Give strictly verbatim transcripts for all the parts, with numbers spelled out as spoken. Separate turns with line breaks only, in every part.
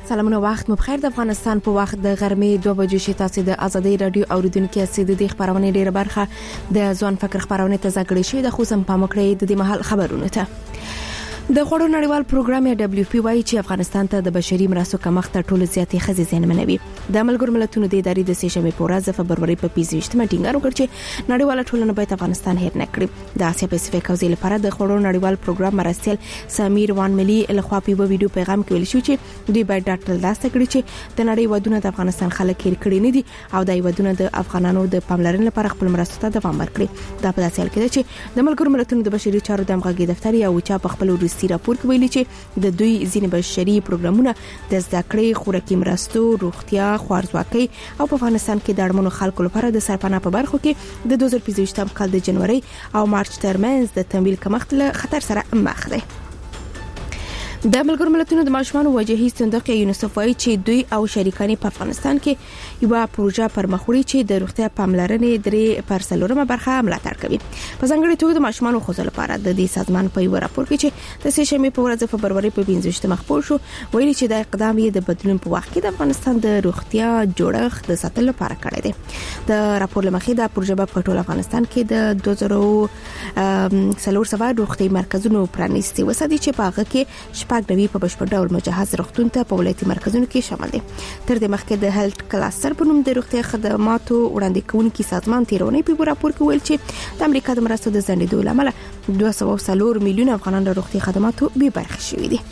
سلامونه وخت مو بخیر. د افغانستان په وخت د غرمې دوه بجې شي. تاسو د ازادي رادیو اوریدونکو سید د خبرونه ډیره برخه د ځوان فکر خبرونه ته ځګړې شي. د خوسم په مکړې د دې محل خبرونه ته د غوړو نړیوال پروګرام یا دبليو پی وايي چې افغانستان ته د بشري مرستو کمښت تر ټولو زیاتې خزي زیانمنوي. د ملګرو ملتونو د ادارې د سېشنبه په ورځ د فبرवरी په پنځه مې ټینګار وکړ چې نړیواله ټولنه باید افغانستان هېر نه کړي. د اسیا پاسفیک حوزې لپاره د غوړو نړیوال پروګرام مرستیال سمیر وان ملي لخوا په ویډیو پیغام کې ویل شو چې دوی باید ډاکټر لاسته کړي چې د نړۍ ودونه د افغانستان خلک هېر کړي نه دي او د ودونه د افغانانو د پاملرنې لپاره خپل مرستو ته دوام ورکړي. دا په داسې حال کې ده چې د ملګرو ملتونو د بشري چارو د همغږي دفتر یا وچا په خپل وروستي راپور کې ویلي د دوی ځینې بشري پروګرامونه د زده کړې، خوراکي مرستو، روغتیا، خوارځواکۍ او په افغانستان کې د اړمنو خلکو لپاره د سرپناه په برخو کې د دوه زره پنځه کال د جنوري او مارچ ترمنځ د تمویل کمښت له خطر سره مخ دي. د ملګرو ملتونو د ماشومان وجهي صندوق یونیسف وايي چې دوی او شریکان په افغانستان کې یو پروژه پرمخ وړي چې د روغتیا پاملرنې درې پر څلورمه برخه ملاتړ کوي. په ځانګړي توګه د ماشومان خو لپاره د دې سازمان په یو راپور کې چې د سېشنبه په ورځ فبرवरी په پنځه مخبور شو ویلي چې د اقدام یې د بدلون په وخت کې د افغانستان د روغتیا جوړښت د ساتلو لپاره کړی دی. د راپور لمخې د پروژه په ټول افغانستان کې د دوه زره څلور سوه روغتي مرکزونو پرانیستي وساتي چې په هغه کې شپږ نوي په بشپړ ډول مجهز روغتون ته په ولایتي مرکزونو کې شامل دي. تر دې مخکې د هیلث کلاستر په نوم د روغتیا خدماتو وړاندې کوونکي سازمان تیرونی په راپور کې ویل چې د امریکا د مرستو د ځنډېدو لامل دوه سوه څلور میلیونه افغانان د روغتي خدماتو بې برخې شوي دي.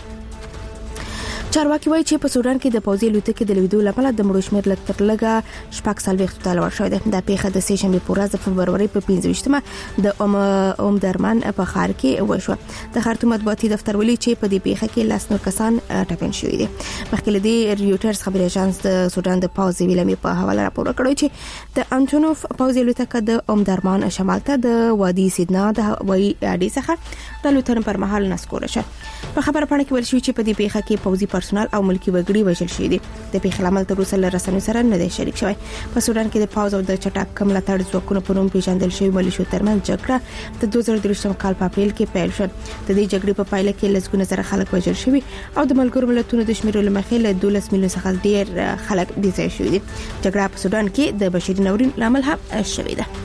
چارواکي وایي چې په سودان کې د پوځي الوتکې د لیدو لپاره د مړو شمېر لږ تر لږه شپږ څلوېښت ته لوړ شوی دی. د پیښه د سېشنبه په ورځ فبرवरी په پنځه د ام ام درمان په ښار کې وشوه. د خارتوم مطبوعاتي دفتر ویلي چې په دې پیښه کې لاس نور کسان ټپین شوي دي. مخکې له دې ریوټرز خبري اژانس د سودان د پوځي ویلمې په حواله راپور کړی چې د انټونوف پوځي الوتکه د ام درمان شمال ته د وادي سیدنا د هوایي اډې څخه د الوتنې پر مهال نسکور شو. په خبره پاڼه کې ویل شوی چې په دې پیښه کې پوځي پرسونل او ملکی وګړي وژل شوي دي. د پیښې لامل تر اوسه له رسنیو سره نه دی شریک شوی. په سودان کې د پاوز او د چټک کم لاتړ ځواکونو په نوم پیژندل شوی ملیشو ترمنځ جګړه د دوه زره درویشتم کال په اپریل کې پیل شوه. د دې جګړې په پایله کې لسګونه زره خلک وژل شوي او د ملګرو ملتونو د شمیرو لمخې له دولس میلیون څخه ډیر خلک بې ځای شوي دي. جګړه په سودان کې د بشري ناورین لامل هم شوې ده.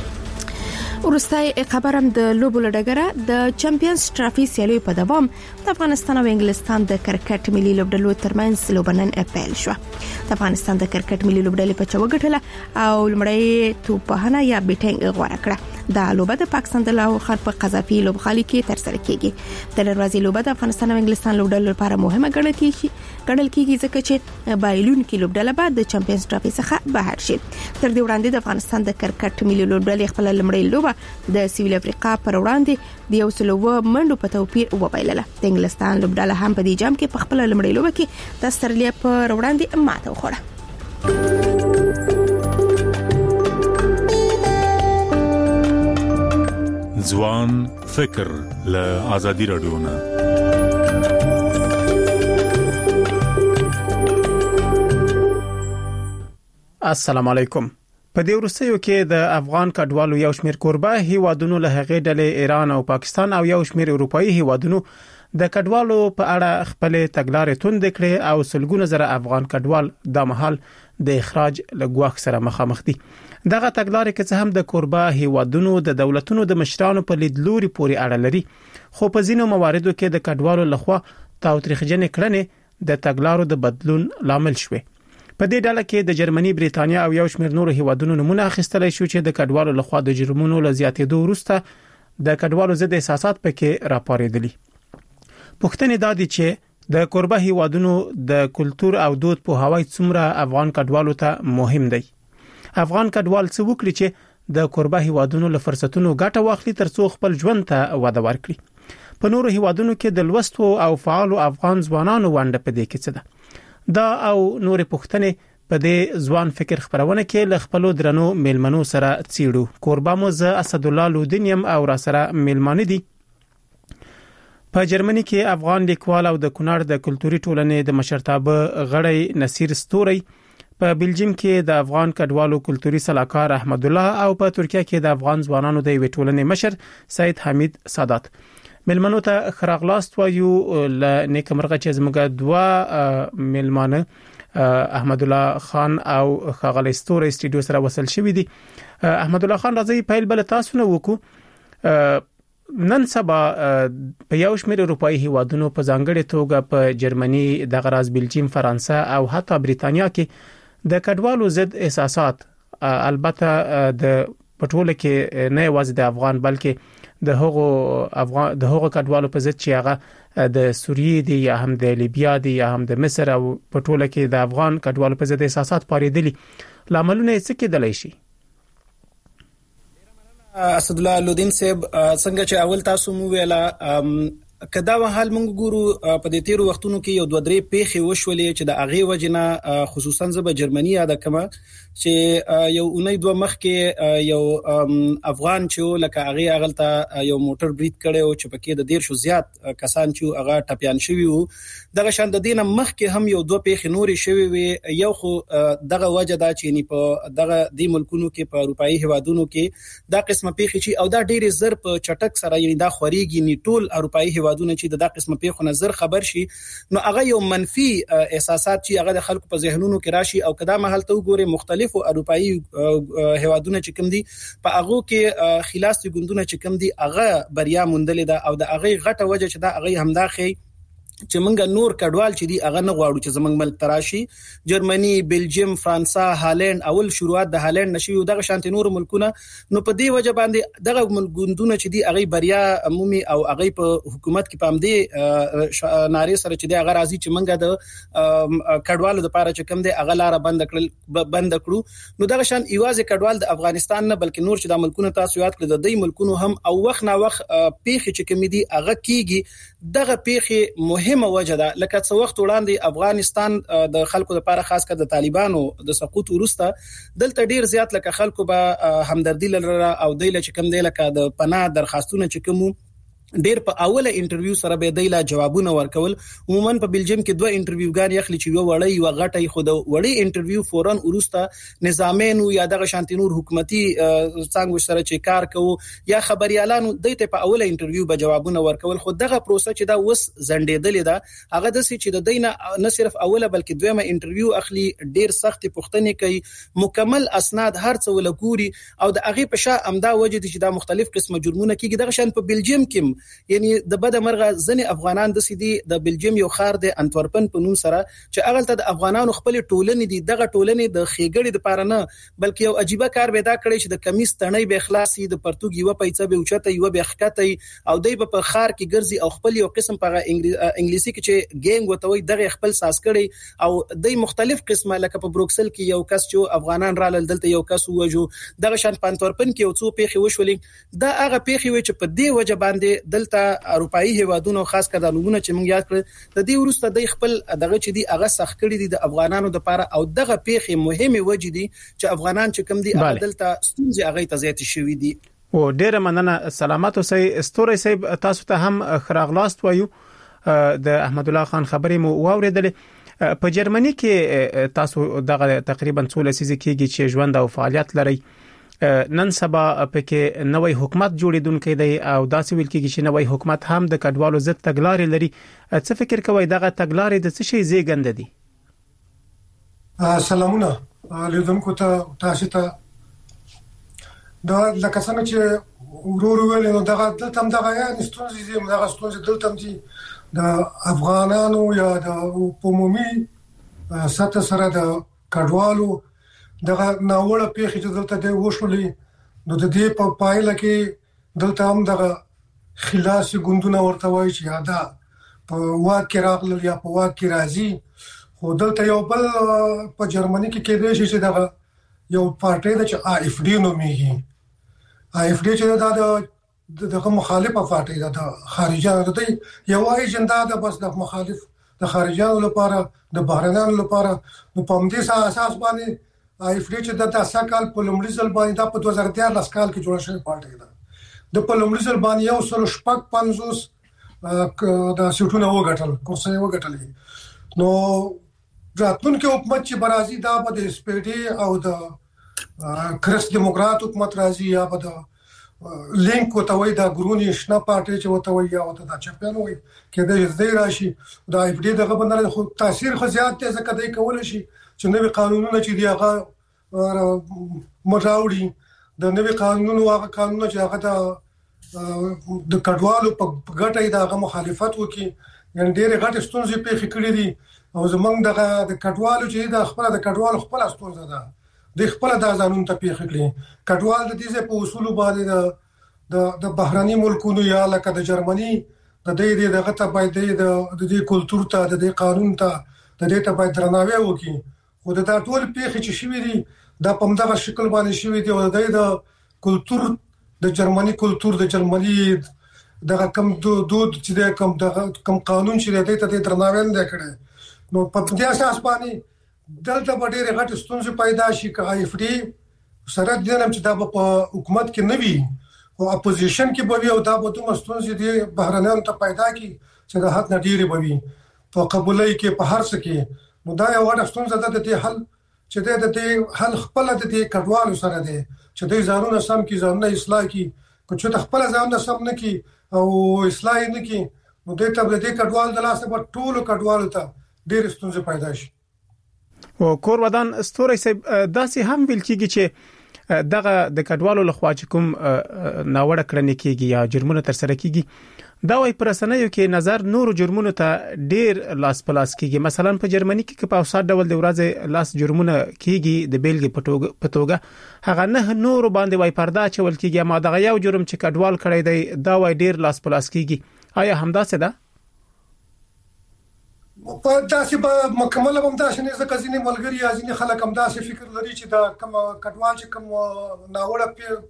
ورستای خبرم د لوبو لډګره د چمپیونز ټرافي سیالیو په دوام د افغانستان او انګلستان د کرکټ ملي لوبډلو ترمنځ لوبنن پیل شو. د افغانستان د کرکټ ملي لوبډلې په چوغټله او لمړی توپهنه یا بیټینګ غوړه کړه. دا لوبه د پاکستان د لاهور په قذافي لوبغالي کې تر سره کیږي. د دروازې لوبه د افغانستان او انګلستان لوبډلو لپاره مهمه ګڼل کیږي ګڼل کیږي ځکه چې بایلون کې لوبډله بعد د چمپیونز ټرافي څخه بهر شي. تر دې وړاندې د افغانستان د کرکټ ملي لوبډلې خپل لمړی لوبه د سویل افریقا پر وړاندې د یو سل و منډو په توپیر وبایلله. د انګلستان لوبډله هم په دې جام کې په خپل لمړی لوبه کې د استرالیا پر وړاندې ماته وخوړه.
ځوان فکر له ازادي رادیو نه.
السلام علیکم. په دې وروستیو کې د افغان کډوالو یو شمېر کوربه هیوادونو له هغې ډلې ایران او پاکستان او یو شمېر اروپאי هیوادونو د کډوالو په اړه خپل تګلارې توند کړې او سلګونه زره افغان کډوال د محل د اخراج لګواخ سره مخامخ دي. دغه تګلارې کې څه هم د کوربه هیوادونو د دولتونو د مشرانو په لیدلوري پورې اړه لري، خو په ځینو مواردو کې د کډوالو لخوا تاوتریخجنې کړنې د تګلارو د بدلون لامل شوه. په دې ډله کې د جرمني، بریتانیا او یو شمېر نورو هیوادونو نمونه اخیستل شو چې د کډوالو لخوا د جرمونو له زیاتېدو وروسته د کډوالو ضد احساسات پکې راپارېدلي. پوښتنه دا دي چې د کوربه هیوادونو د کلچر او دود په هوای څومره افغان کډوالو ته مهم دی. افغان کډوال څه وکړي چې د کوربه هیوادونو له فرصتونو ګټه واخلي ترڅو خپل ژوند ته وده ورکړي. په نورو هیوادونو کې د لوستو او فعالو افغان ځوانانو ونډه په دې کې څه ده؟ دا او نورې پوښتنې په دې ځوان فکر خبرونه کې له خپل درنو میلمنو سره څیړو. کوربه مو ز اسد الله لودنیم او را سره میلمانه دي. په جرمني کې افغان لیکوال او د کونړ د کلتوري ټولنې د مشرتابه غړی نصیر ستوري، په بلجیم کې د افغان کډوالو کلتوري صلاحکار احمد الله او په ترکیه کې د افغان ځوانانو د ویټولنې مشر سید حمید سادات. ملمنو ته خراغلاست وایو ل نیکمرغه چې زموږ دوا ملمانه احمد الله خان او خاغلی ستوري استډیو سره وصل شوی دی. احمد الله خان راځي پیل بل تاسو نه وکړو. نن سبا په یو شمېر اروپאי هیوادونو په ځانګړي توګه په جرمني، د غراز بلجیم، فرانسه او حتی بریتانیا کې د کډوالو ضد احساسات البته د پټوله کې نه یوازې د افغان بلکې د هغو افغان د هغو کډوالو په ضد چې هغه د سوریې دی یا هم د لیبیا دی یا هم د مصر او پټوله کې د افغان کډوالو په ضد احساسات پاریدلي، لاملونه څه کېدلی شي؟
اسد الله لودین صاحب څنګه چې اول تاسو مو ویلا کدا وحال مونږ ګورو په دې تیرو وختونو کې یو دوه درې پیښې وشولې چې د اغه وجنه خصوصا زب جرمني یاد کما چې یو اونۍ دوه مخ کې یو افغان چې لکه اغه اغلته یو موټر بریټ کړي او چې پکې د ډیر شو زیات کسان چې اغه ټپيان شوی وو. دغه شان د دینه مخ کې هم یو دوه پیښې نورې شوی وي. یو خو دغه وجه دا چې نه په دغه د ملکونو کې په اروپאי هوادونو کې دا قسمه پیښې چې او دا ډېر زر په چټک سره یعنی دا خوريږي نه ټول اروپאי هوادونه چې د دا قسمه پیښو نظر خبر شي نو هغه یو منفي احساسات چې هغه د خلکو په ذهنونو کې راشي او کدا محل ته وګوري مختلفو اروپאי هوادونه چې کوم دي په هغه کې خلاصي ګوندونه چې کوم دي هغه بریا موندل ده او د هغه غټه وجه چې دا هغه همداخې چې منګه نور کډوال چې دی هغه نه غواړو چې زمنګ ملک تراشي. جرمني، بلجیم، فرانسه، هالند اول شروعات د هالند نشي او دغه شانت نور ملکونه نو په دې وجه باندې دغه ګوندونه چې دی هغه بریا عمومي او هغه په حکومت کې پام دی ناري سره چې دی هغه راځي چې منګه د کډوالو لپاره چې کم دی هغه لار بند کړل بند کړو. نو دغه شان ایوازه کډوال د افغانستان نه بلکې نور چې د ملکونو تاسو یاد کړل د دې ملکونو هم او وخت نا وخت پیښې چې کم دي هغه کیږي. دغه پیښې مهم مهمه وجه ده لکه څو وخت وړاندې افغانستان د خلکو لپاره خاص کر د طالبانو د سقوط وروسته دلته ډیر زیات لکه خلکو به همدردی لره او دیله چې کم دی لکه د پناه درخواستونه چې کوم ډیر په اوله انټرویو سره به دیلا جوابونه ورکول. عموما په بلجیم کې دوه انټرویوګان یخلی چې یو وړي یو غټي خود وړي انټرویو فورن ورسته نظامینو یا دغه شانتینور حکومتي څنګه سره چې کار کوي یا خبريالانو دته په اوله انټرویو به جوابونه ورکول. خو دغه پروسه چې دا وس زنډېدلې ده هغه د سې چې د دینه نه صرف اوله بلکې دویمه انټرویو اخلي ډیر سخت پوښتنې کوي مکمل اسناد هر څه ولګوري او د هغه په شا امدا وجه چې دا مختلف قسمه جرمونه کیږي. دغه شان په بلجیم کې یعنی د بده مرغه ځنې افغانان د سیدي د بلجیم یو خار د انټورپن په نوم سره چې اغلته د افغانانو خپل ټولنې دي دغه ټولنې د خېګړې د پاره نه بلکې یو عجیبه کار پیدا کړی چې د کمیس تڼۍ به اخلاصي د پرتګي و پیڅه به اوچته یو به خکته او دای په خار کې ګرځي او خپل یو قسم په انګلیسي کې چې ګینګ وتوي دغه خپل ساس کړي او د مختلف قسمه لکه په بروکسل کې یو کس چې افغانان را لدلته یو کس وجو دغه شان پانتورپن کې یو څو پیښې وشولې دا هغه پیښې و چې په دې وجه باندې دلته اروپאי هوادونو خاص کړه د لوګونه چې موږ یاد کړ د دې ورسته د خپل دغه چې دی هغه سخت کړی دي د افغانانو لپاره او دغه پیښې مهمه وجه دي چې افغانان چې کم دي عدالت ستونزې هغه ته زیات شوي دي.
او ډیره مننه سلامات اوسئ. ستوري صاحب تاسو ته هم خراغلاست وایو. د احمد الله خان خبرې مو واوریدلې. په جرمني کې تاسو دغه تقریبا څو لسیزې کېږي چې ژوند او فعالیت لري. نن سبا پکې نوې حکومت جوړیدونکې دی او داسې ویل کېږي چې نوې حکومت هم د کډوالو ضد تګلارې لري. څه فکر کوئ دغه تګلارې د څه شي زیږنده دي؟
سلامونه لیدونکو ته تاسو ته دا لکه څنګه چې ورور ویل نو دغه دلته هم دغه یا ستونزې دي دغه ستونزې دلته هم دي د افغانانو یا د عمومي سطح سره د کډوالو دغه ناوړه پیښې چې دلته د وشولې نو د دې په پایله کې دلته هم دغه خلاصي ګوندونه ورته وایي چې دا په واک کې راغلل یا په واک کې راځي. خو دلته یو بل په جرمني کې کېدای شي چې دغه یو پارټي د چې آی اف ډي نومېږي. آی اف ډي چې دا د دغه مخالفه پارټي ده د خارجانو د یو ایجنډا ده بس د مخالف د خارجانو لپاره د بهرنیانو لپاره نو په همدې اساس باندې آی اف ډي چې د تاسو کال په لومړي ځل باندې د په دوه زره دیارلس کال کې جوړ شوی پارټي ده د په لومړي ځل باندې یو سل شپږ پنځوس د سیټونو وګټل کورسي وګټل. نو راتلونکي حکومت چې برازي دا به د سپیډي او د کریس دیموکرات حکومت راځي یا به د لینک وتوي دا ګرونی شنه پارټي چې وتوي یا وته دا چمپیون وي کله دې راشي دا اف ډي دغه باندې خو تاثیر خو زیات دی ځکه دای کول شي چې نوې قانونونه چې دی هغه مراوړي د نوې قانونونو هغه قانونونه چې هغه د کډوالو په ګټه دا هغه مخالفت وکي یعنی ډېر غټ ستونزې پیښې کړې دي او زمونږ دغه د کډوالو چې د خپل د کډوالو خپل ستونزه ده د خپل د ځانون ته پیښ کړي کډوال د دې په اصول باندې د د بهراني ملکونو یا لکه د جرمني د دې دغه ته باید د دې کلچر ته د دې قانون ته د دې ته باید درناوی وکړي خو د ټول پیښې چې شوې دي د پمدغه شکل باندې شوې دي او د کلچر د جرمني کلچر د جرمني دغه کم دود چې د کم دغه کم قانون چې د دې ته درناوی نه کړي نو په دې اساس باندې دلته ډېر غټ ستونزې پیدا شي که اف ډي سره د نن چې د حکومت کې نه وي او اپوزیشن کې به وي او دا به دوه ستونزې دي بهرنیانو ته پیدا کی چې د حد نډيري به وي په قبولۍ کې په هر څه کې نو دا یو غټ ستونزه ده د حل چې د دې حل خپل د دې کډوالو سره دی چې دوی ځانونه سم کی ځانونه اصلاح کی کو چې خپل ځانونه سم نه کی او اصلاح نه کی نو د ته د کډوال د لاسه په ټولو کډوالو ته ډېر ستونزې پیدا شي
او کور ودان ستوري سه داسې هم ویل کیږي چې دغه د کډوالو لخوا چې کوم ناوړه کړنې کیږي یا جرمونه تر سره کیږي دا وايي پرسنیو کې نظر نور جرمونو ته ډیر لاس پلاس کیږي مثلا په جرمني کې په اوسات ډول د ورځې لاس جرمونه کیږي د بیلګې په توګه هغه نه نور باندې وايي پردا چول کیږي ما دغه یو جرم چې کډوال کړی دی دا وايي ډیر لاس پلاس کیږي آیا همداسې ده
په داسې په مکمل هم داسې نه ځکه ځینې ملګری یا ځینې خلک هم داسې فکر لري چې دا کوم کډوال چې کوم ناوړه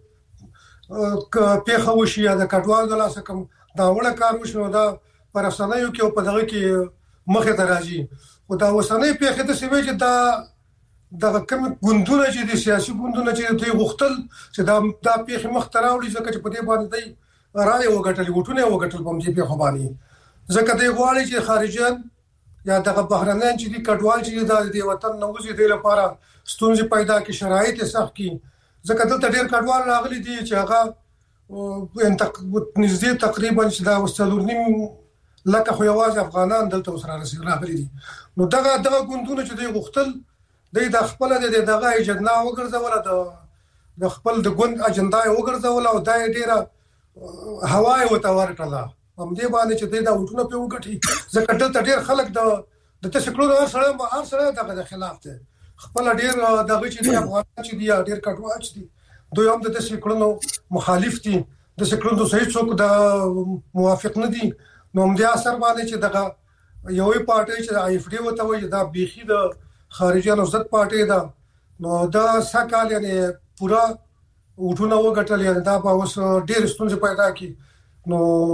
پیښه وشي یا د کډوال د لاسه کوم ناوړه کار وشي دا پر افسانیو کې او په دغه کې مخه ته راځي او دا وسنۍ پیښه د سوي چې دا د کوم ګوندونه چې د سیاسي ګوندونه چې دوی غوښتل چې دا دا پیښه مخ ته راوړي ځکه چې په دې باندې دی راي وګټل وټونه وګټل په دې پیښه باندې ځکه دوی غواړي چې خارجيان یا دغه بهرنیان چې د کډوال چې د وطن نوځي د لپاره ستونزې پیدا کی شرایط سخت کی ځکه دلته ډېر کډوال راغلي دي چې هغه نږدې تقریبا چې دا وسلورنیم لکه خو یوازې افغانان دلته سره راغلي دي نو دغه دغه ګوندونه چې دوی غوښتل د خپل د دغه اجندا وګرځول د خپل د ګوند اجندا وګرځول او دا ډیره هواي وتاور کړه هم دې باندې چې دا وټونه په وګټي ځکه دلته ډېر خلک د د تشکلونو هر سره هر سره دغه خلاف دي خپل ډېر دغه چې د افغانان چې دی ډېر کډوال چې دي دوی هم د تشکلونو مخالف دي د تشکلونو صحیح څوک د موافق نه دي نو هم دې اثر باندې چې دغه یوې پارټي چې اف ډي وته وي دا بيخي د خارجيانو ضد پارټي ده نو دا سکهال یعنی پورا وټونه وګټل یعنی دا په اوس ډېر ستونزې پیدا کی نو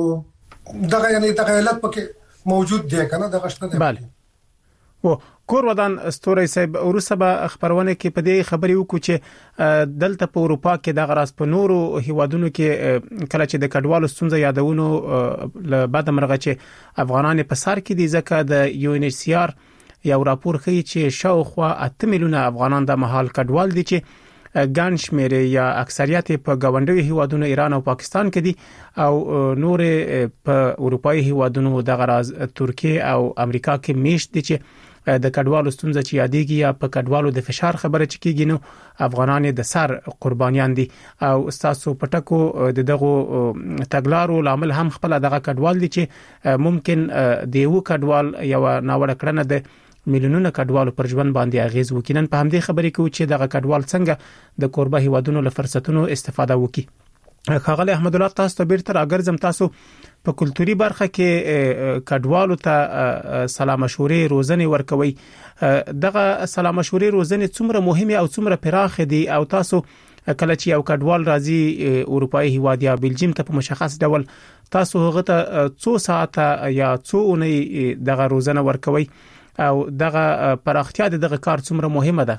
دغه یعنی دغه علت پکې موجود دی کنه دغه شته دی
bale او کور ودان ستوري صاحب ورسبه خبرونه کې په دې خبرې وکړو چې دلته په اروپا کې د غراس په نورو هیوادونو کې کله چې د کډوالو ستونزې یادونو له بعد مرغه چې افغانان په سر کې دي ځکه د یو ان ایچ سی آر یو راپور ښیي چې شاوخوا اته میلیونه افغانان د محل کډوال دي چې ګڼ شمېر یا اکثریت په گاونډي هیوادونو ایران او پاکستان کې دي او نور په اروپאי هیوادونو د غراز ترکیه او امریکا کې میشت دي چې د کډوالو ستونزې چې یادېږي یا په کډوالو د فشار خبره چې کیږي نو افغانان د سر قربانیان دي او استاسو پټکو د دغه تګلارو لامل هم خپل دغه کډوال دي چې ممکن د یو کډوال یو ناوړه کړنه ده میلیونونه کډوالو پر ژوند باندې اغیز وکینن په همدې خبرې کې چې دغه کډوال څنګه د کوربه هیوادونو له فرصتونو استفاده وکړي خاغلی احمد الله تاسو ته بیرته راګرځم تاسو په کلتوري برخه کې کډوالو ته سلام مشورې روزنې ورکوي دغه سلام مشورې روزنې څومره مهمه او څومره پراخه دي او تاسو کله چې یو کډوال راځي اروپאי هیواد یا بلجیم ته په مشخص ډول تاسو هغه ته څو ساعته یا څو اونۍ دغه روزنه ورکوي او دغه پراختیا دغه کار څومره مهمه ده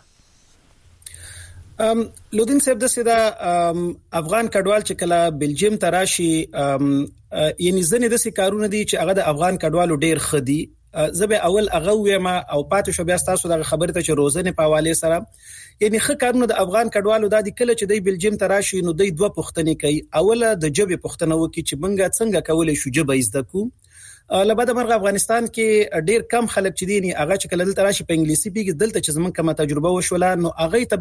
ام لودین صاحب د سیدا افغان کډوال چې کله بلجیم ته راشي یعنی ځنې د سې کارونه دي چې هغه د افغان کډوالو ډیر خدي زبې اول هغه ویم او پاتې شو بیا تاسو د خبرې ته چې روزنه په حواله سره یعنی ښه کارونه د افغان کډوالو د کله چې د بلجیم ته راشي نو د دوه پوښتنې کوي. اوله د جبې پوښتنه وکړي چې موږ څنګه کولای شو جبې زده کو. لبعد مرغ افغانستان کې ډیر کم خلک چې دي هغه چې کله دلته راشي په انګلیسي پیږي دلته چې زمونږ کومه تجربه وشوله نو هغه ته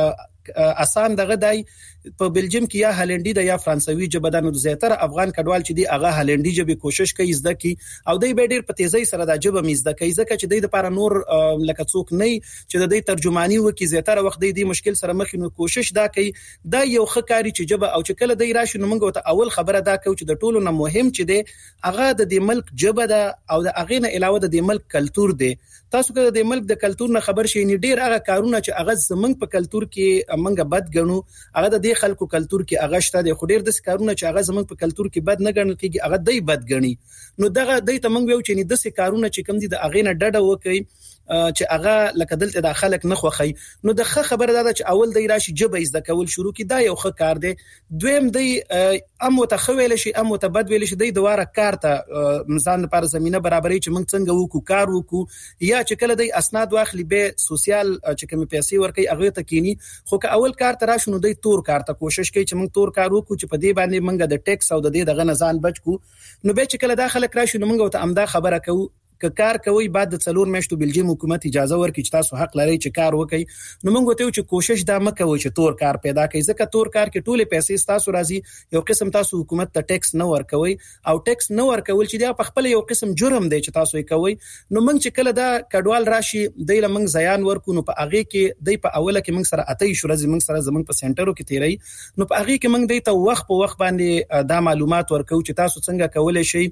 به آسان دغه دی په بلجیم کې یا هالندي د یا فرانسوي ژبه د نو زیاتره افغان کډوال چې دي هغه هالندي ژبه کوشش کوي زده کی او دوی به ډیر په تیزی سره د ژبه مزده کوي ځکه چې دوی د لپاره نور لکه څوک نه چې د دوی ترجمانی وکي زیاتره وخت دوی د مشکل سره مخ نو کوشش دا کوي دا یو خکاری چې ژبه او چې کله دوی راشي نو موږ ته اول خبره دا کوي چې د ټولو نه مهم چې دی هغه د دې ملک ژبه ده او د هغه نه علاوه د دې ملک کلچر دی. تاسو کله د ملک د کلچر نه خبر شئ نه ډیر هغه کارونه چې هغه زمنګ په کلچر کې منګه بد ګڼو هغه د دې خلکو کلچر کې هغه شته د خو ډیر د کارونه چې هغه زمنګ په کلچر کې بد نه ګڼل کېږي هغه دای بد ګڼي نو دغه دای ته منګ ویو چې نه د کارونه چې کم دي د هغه نه ډډه وکړي چې هغه لکه دلته د خلک نه خوخی نو د ښه خبره ده چې اول دی راشي جبه زده کول شروع کی دا یو ښه کار دی. دویم دی ام متخویل شي ام متبدل شي دی دواره کار ته مزان لپاره زمينه برابرې چې موږ څنګه وکړو کار وکړو یا چې کله دی اسناد واخلي به سوسیال چې کوم پیسې ورکي هغه ته کینی خو که اول کار ته راشنو دی تور کار ته کوشش کوي چې موږ تور کار وکړو چې په دې باندې موږ د ټیکس او د دې دغه نزان بچ کو نو به چې کله داخله راشي نو موږ ته امدا خبره کوو که کار کوي بعد د څلور میاشتو بلجیم حکومت اجازه ورکړي چې تاسو حق لرئ چې کار وکړي نو موږ ته چې کوشش دا مکوي چې تور کار پیدا کړئ ځکه تور کار کې ټوله پیسې تاسو راځي یو قسم تاسو حکومت ته ټیکس نه ورکوي او ټیکس نه ورکول چې دا په خپل یو قسم جرم دی چې تاسو یې کوي نو موږ چې کله دا کډوال راشي د لمنګ زیان ورکو نو په هغه کې د په اوله کې موږ سره اتې شو راځي موږ سره زمنګ په سنټرو کې تیری نو په هغه کې موږ د ته وخت په وخت باندې دا معلومات ورکو چې تاسو څنګه کولای شئ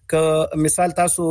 که مثال تاسو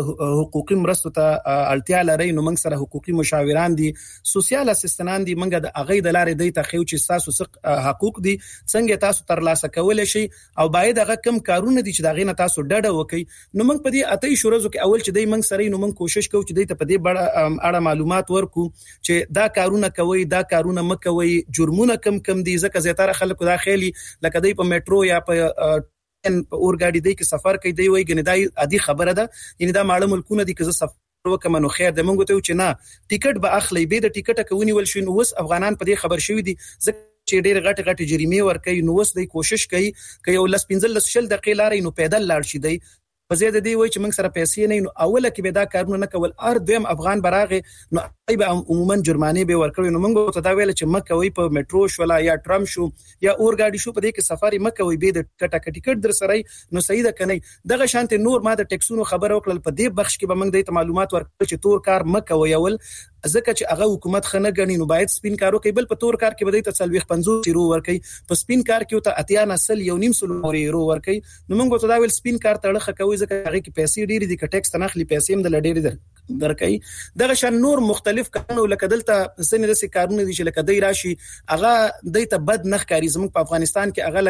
حقوقي مرستو ته اړتیا لرئ نو موږ سره حقوقي مشاوران دي سوسیال اسسټنټان دي موږ د اغې د لارې دی ته خو چې تاسو څه حقوق دي څنګه تاسو ترلاسه کولای شئ او باید هغه کم کارونه دي چې دا غینه تاسو ډډه وکړي نو موږ په دې اتې شورزو کې اول چې دی موږ سره نو موږ کوشش کوو چې دی ته په دې اړه معلومات ورکو چې دا کارونه کوي دا کارونه مکوي جرمونه کم کم دي ځکه زیاتره خلکو دا خېلي لکه دی په میټرو یا په ان په اورګاډي دی کې سفر کوي دی وایي ګنې دا عادي خبره ده یعنی دا ماړه ملکونه دي که سفر وکم نو خیر د مونږ ته چې نه ټیکټ به اخلي به د ټیکټ کوونی ول شي نو وس افغانان په دې خبر شوی دي ځکه چې ډېر غټ غټ جریمه ور کوي نو وس دی کوشش کوي چې یو لس پنځل لس شل دقیقې لارې نو پیدل لاړ شي دی په زیاده دی وای چې موږ سره پیسې نه نو اوله کې به دا کارونه نه کول ار دویم افغان براغه نو ایبه عموما جرمانه به ورکړي نو موږ ته دا ویل چې مکه وای په میټرو شولا یا ټرام شو یا اورګاډي شو په دې کې سفر مکه وای به د ټکټ ټیکټ در سره نو صحیح ده کني دغه شانت نور ما د ټیکسونو خبر وکړل په دې بخش کې به موږ د معلومات ورکړي چې تور کار مکه وای اول ځکه چې هغه حکومت خنه غني نو باید سپین کارو کوي بل په تور کار کې بدای ته څلويخ پنځوس یورو ورکي په سپین کار کې ته اتیا نسل یو نیم سل یورو ورکي نو موږ ته دا ویل سپین کار تړخه کوي ځکه هغه کې پیسې ډېری دي که ټیکس تنخلي پیسې هم د لډېری در درکې دغه شان نور مختلف کارونه لکه دلته سن د کارونه دي چې لکه دای راشي هغه دای ته بد نخ کاری زموږ په افغانستان کې هغه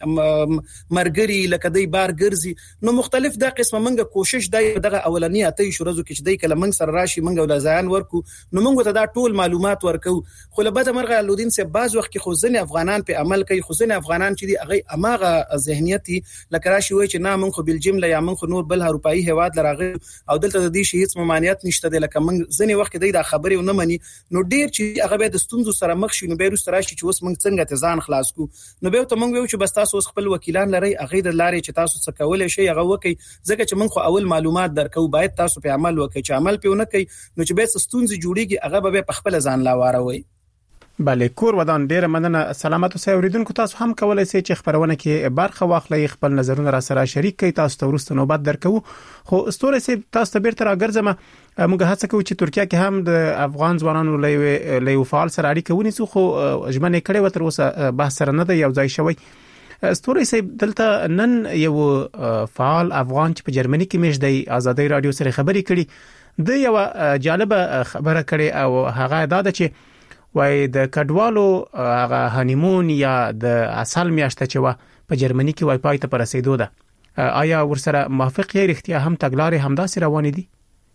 لکه مرګري لکه دای بار ګرځي نو مختلف د قسمه منګه کوشش دای دغه اولنی اتې شورزو کې چې دای کله منګ سره راشي منګه ول ځان ورکو نو موږ ته دا ټول معلومات ورکو خو له بده مرغه الودین سه باز وخت کې خو ځنه افغانان په عمل کوي خو ځنه افغانان چې دی هغه اماغه ذهنیتي لکه راشي وای چې نه موږ خو بلجیم لا یا موږ خو نور بل اروپאי هواد لراغه او دلته د دې شي هیڅ ممانعت نشته د لکه موږ ځنه وخت دی دا خبرې ونه مني نو ډیر چې هغه به د ستونزو سره مخ شي نو به روس راشي چې اوس موږ څنګه ته ځان خلاص کو نو به ته موږ یو چې بس تاسو خپل وکیلان لري هغه د لارې چې تاسو څه کولای شي هغه وکي ځکه چې موږ خو اول معلومات درکو باید تاسو په عمل وکړي چې عمل پیونه کوي نو چې به ستونزې جوړيږي هغه به په خپل ځان لا واروي.
بله کور ودان ډیر مننه سلامات اوسئ اوریدونکو تاسو هم کولای شئ چې خبرونه کې برخه واخلئ خپل نظرونه را سره شریک کړئ تاسو ته ورسته نوبت درکو خو استوره سي تاسو ته بیرته راګرځم موږ هڅه کوو چې ترکیه کې هم د افغان ځوانانو له یو فعال سره اړیکه ونیسو خو ژمنه کړې و تر اوسه بحث سره نه دی یو ځای شوی. استوره سي دلته نن یو فعال افغان چې په جرمني کې مېش دی آزادۍ رادیو سره خبرې کړي د یو جالبه خبره کړي او هغه دا ده چې وای د کډوالو هغه هانیمون یا د اصل میاشته چې وا په جرمني کې وای پای ته پر رسیدو ده آیا ورسره موافق یې رښتیا هم تګلارې همداسې روانې دي؟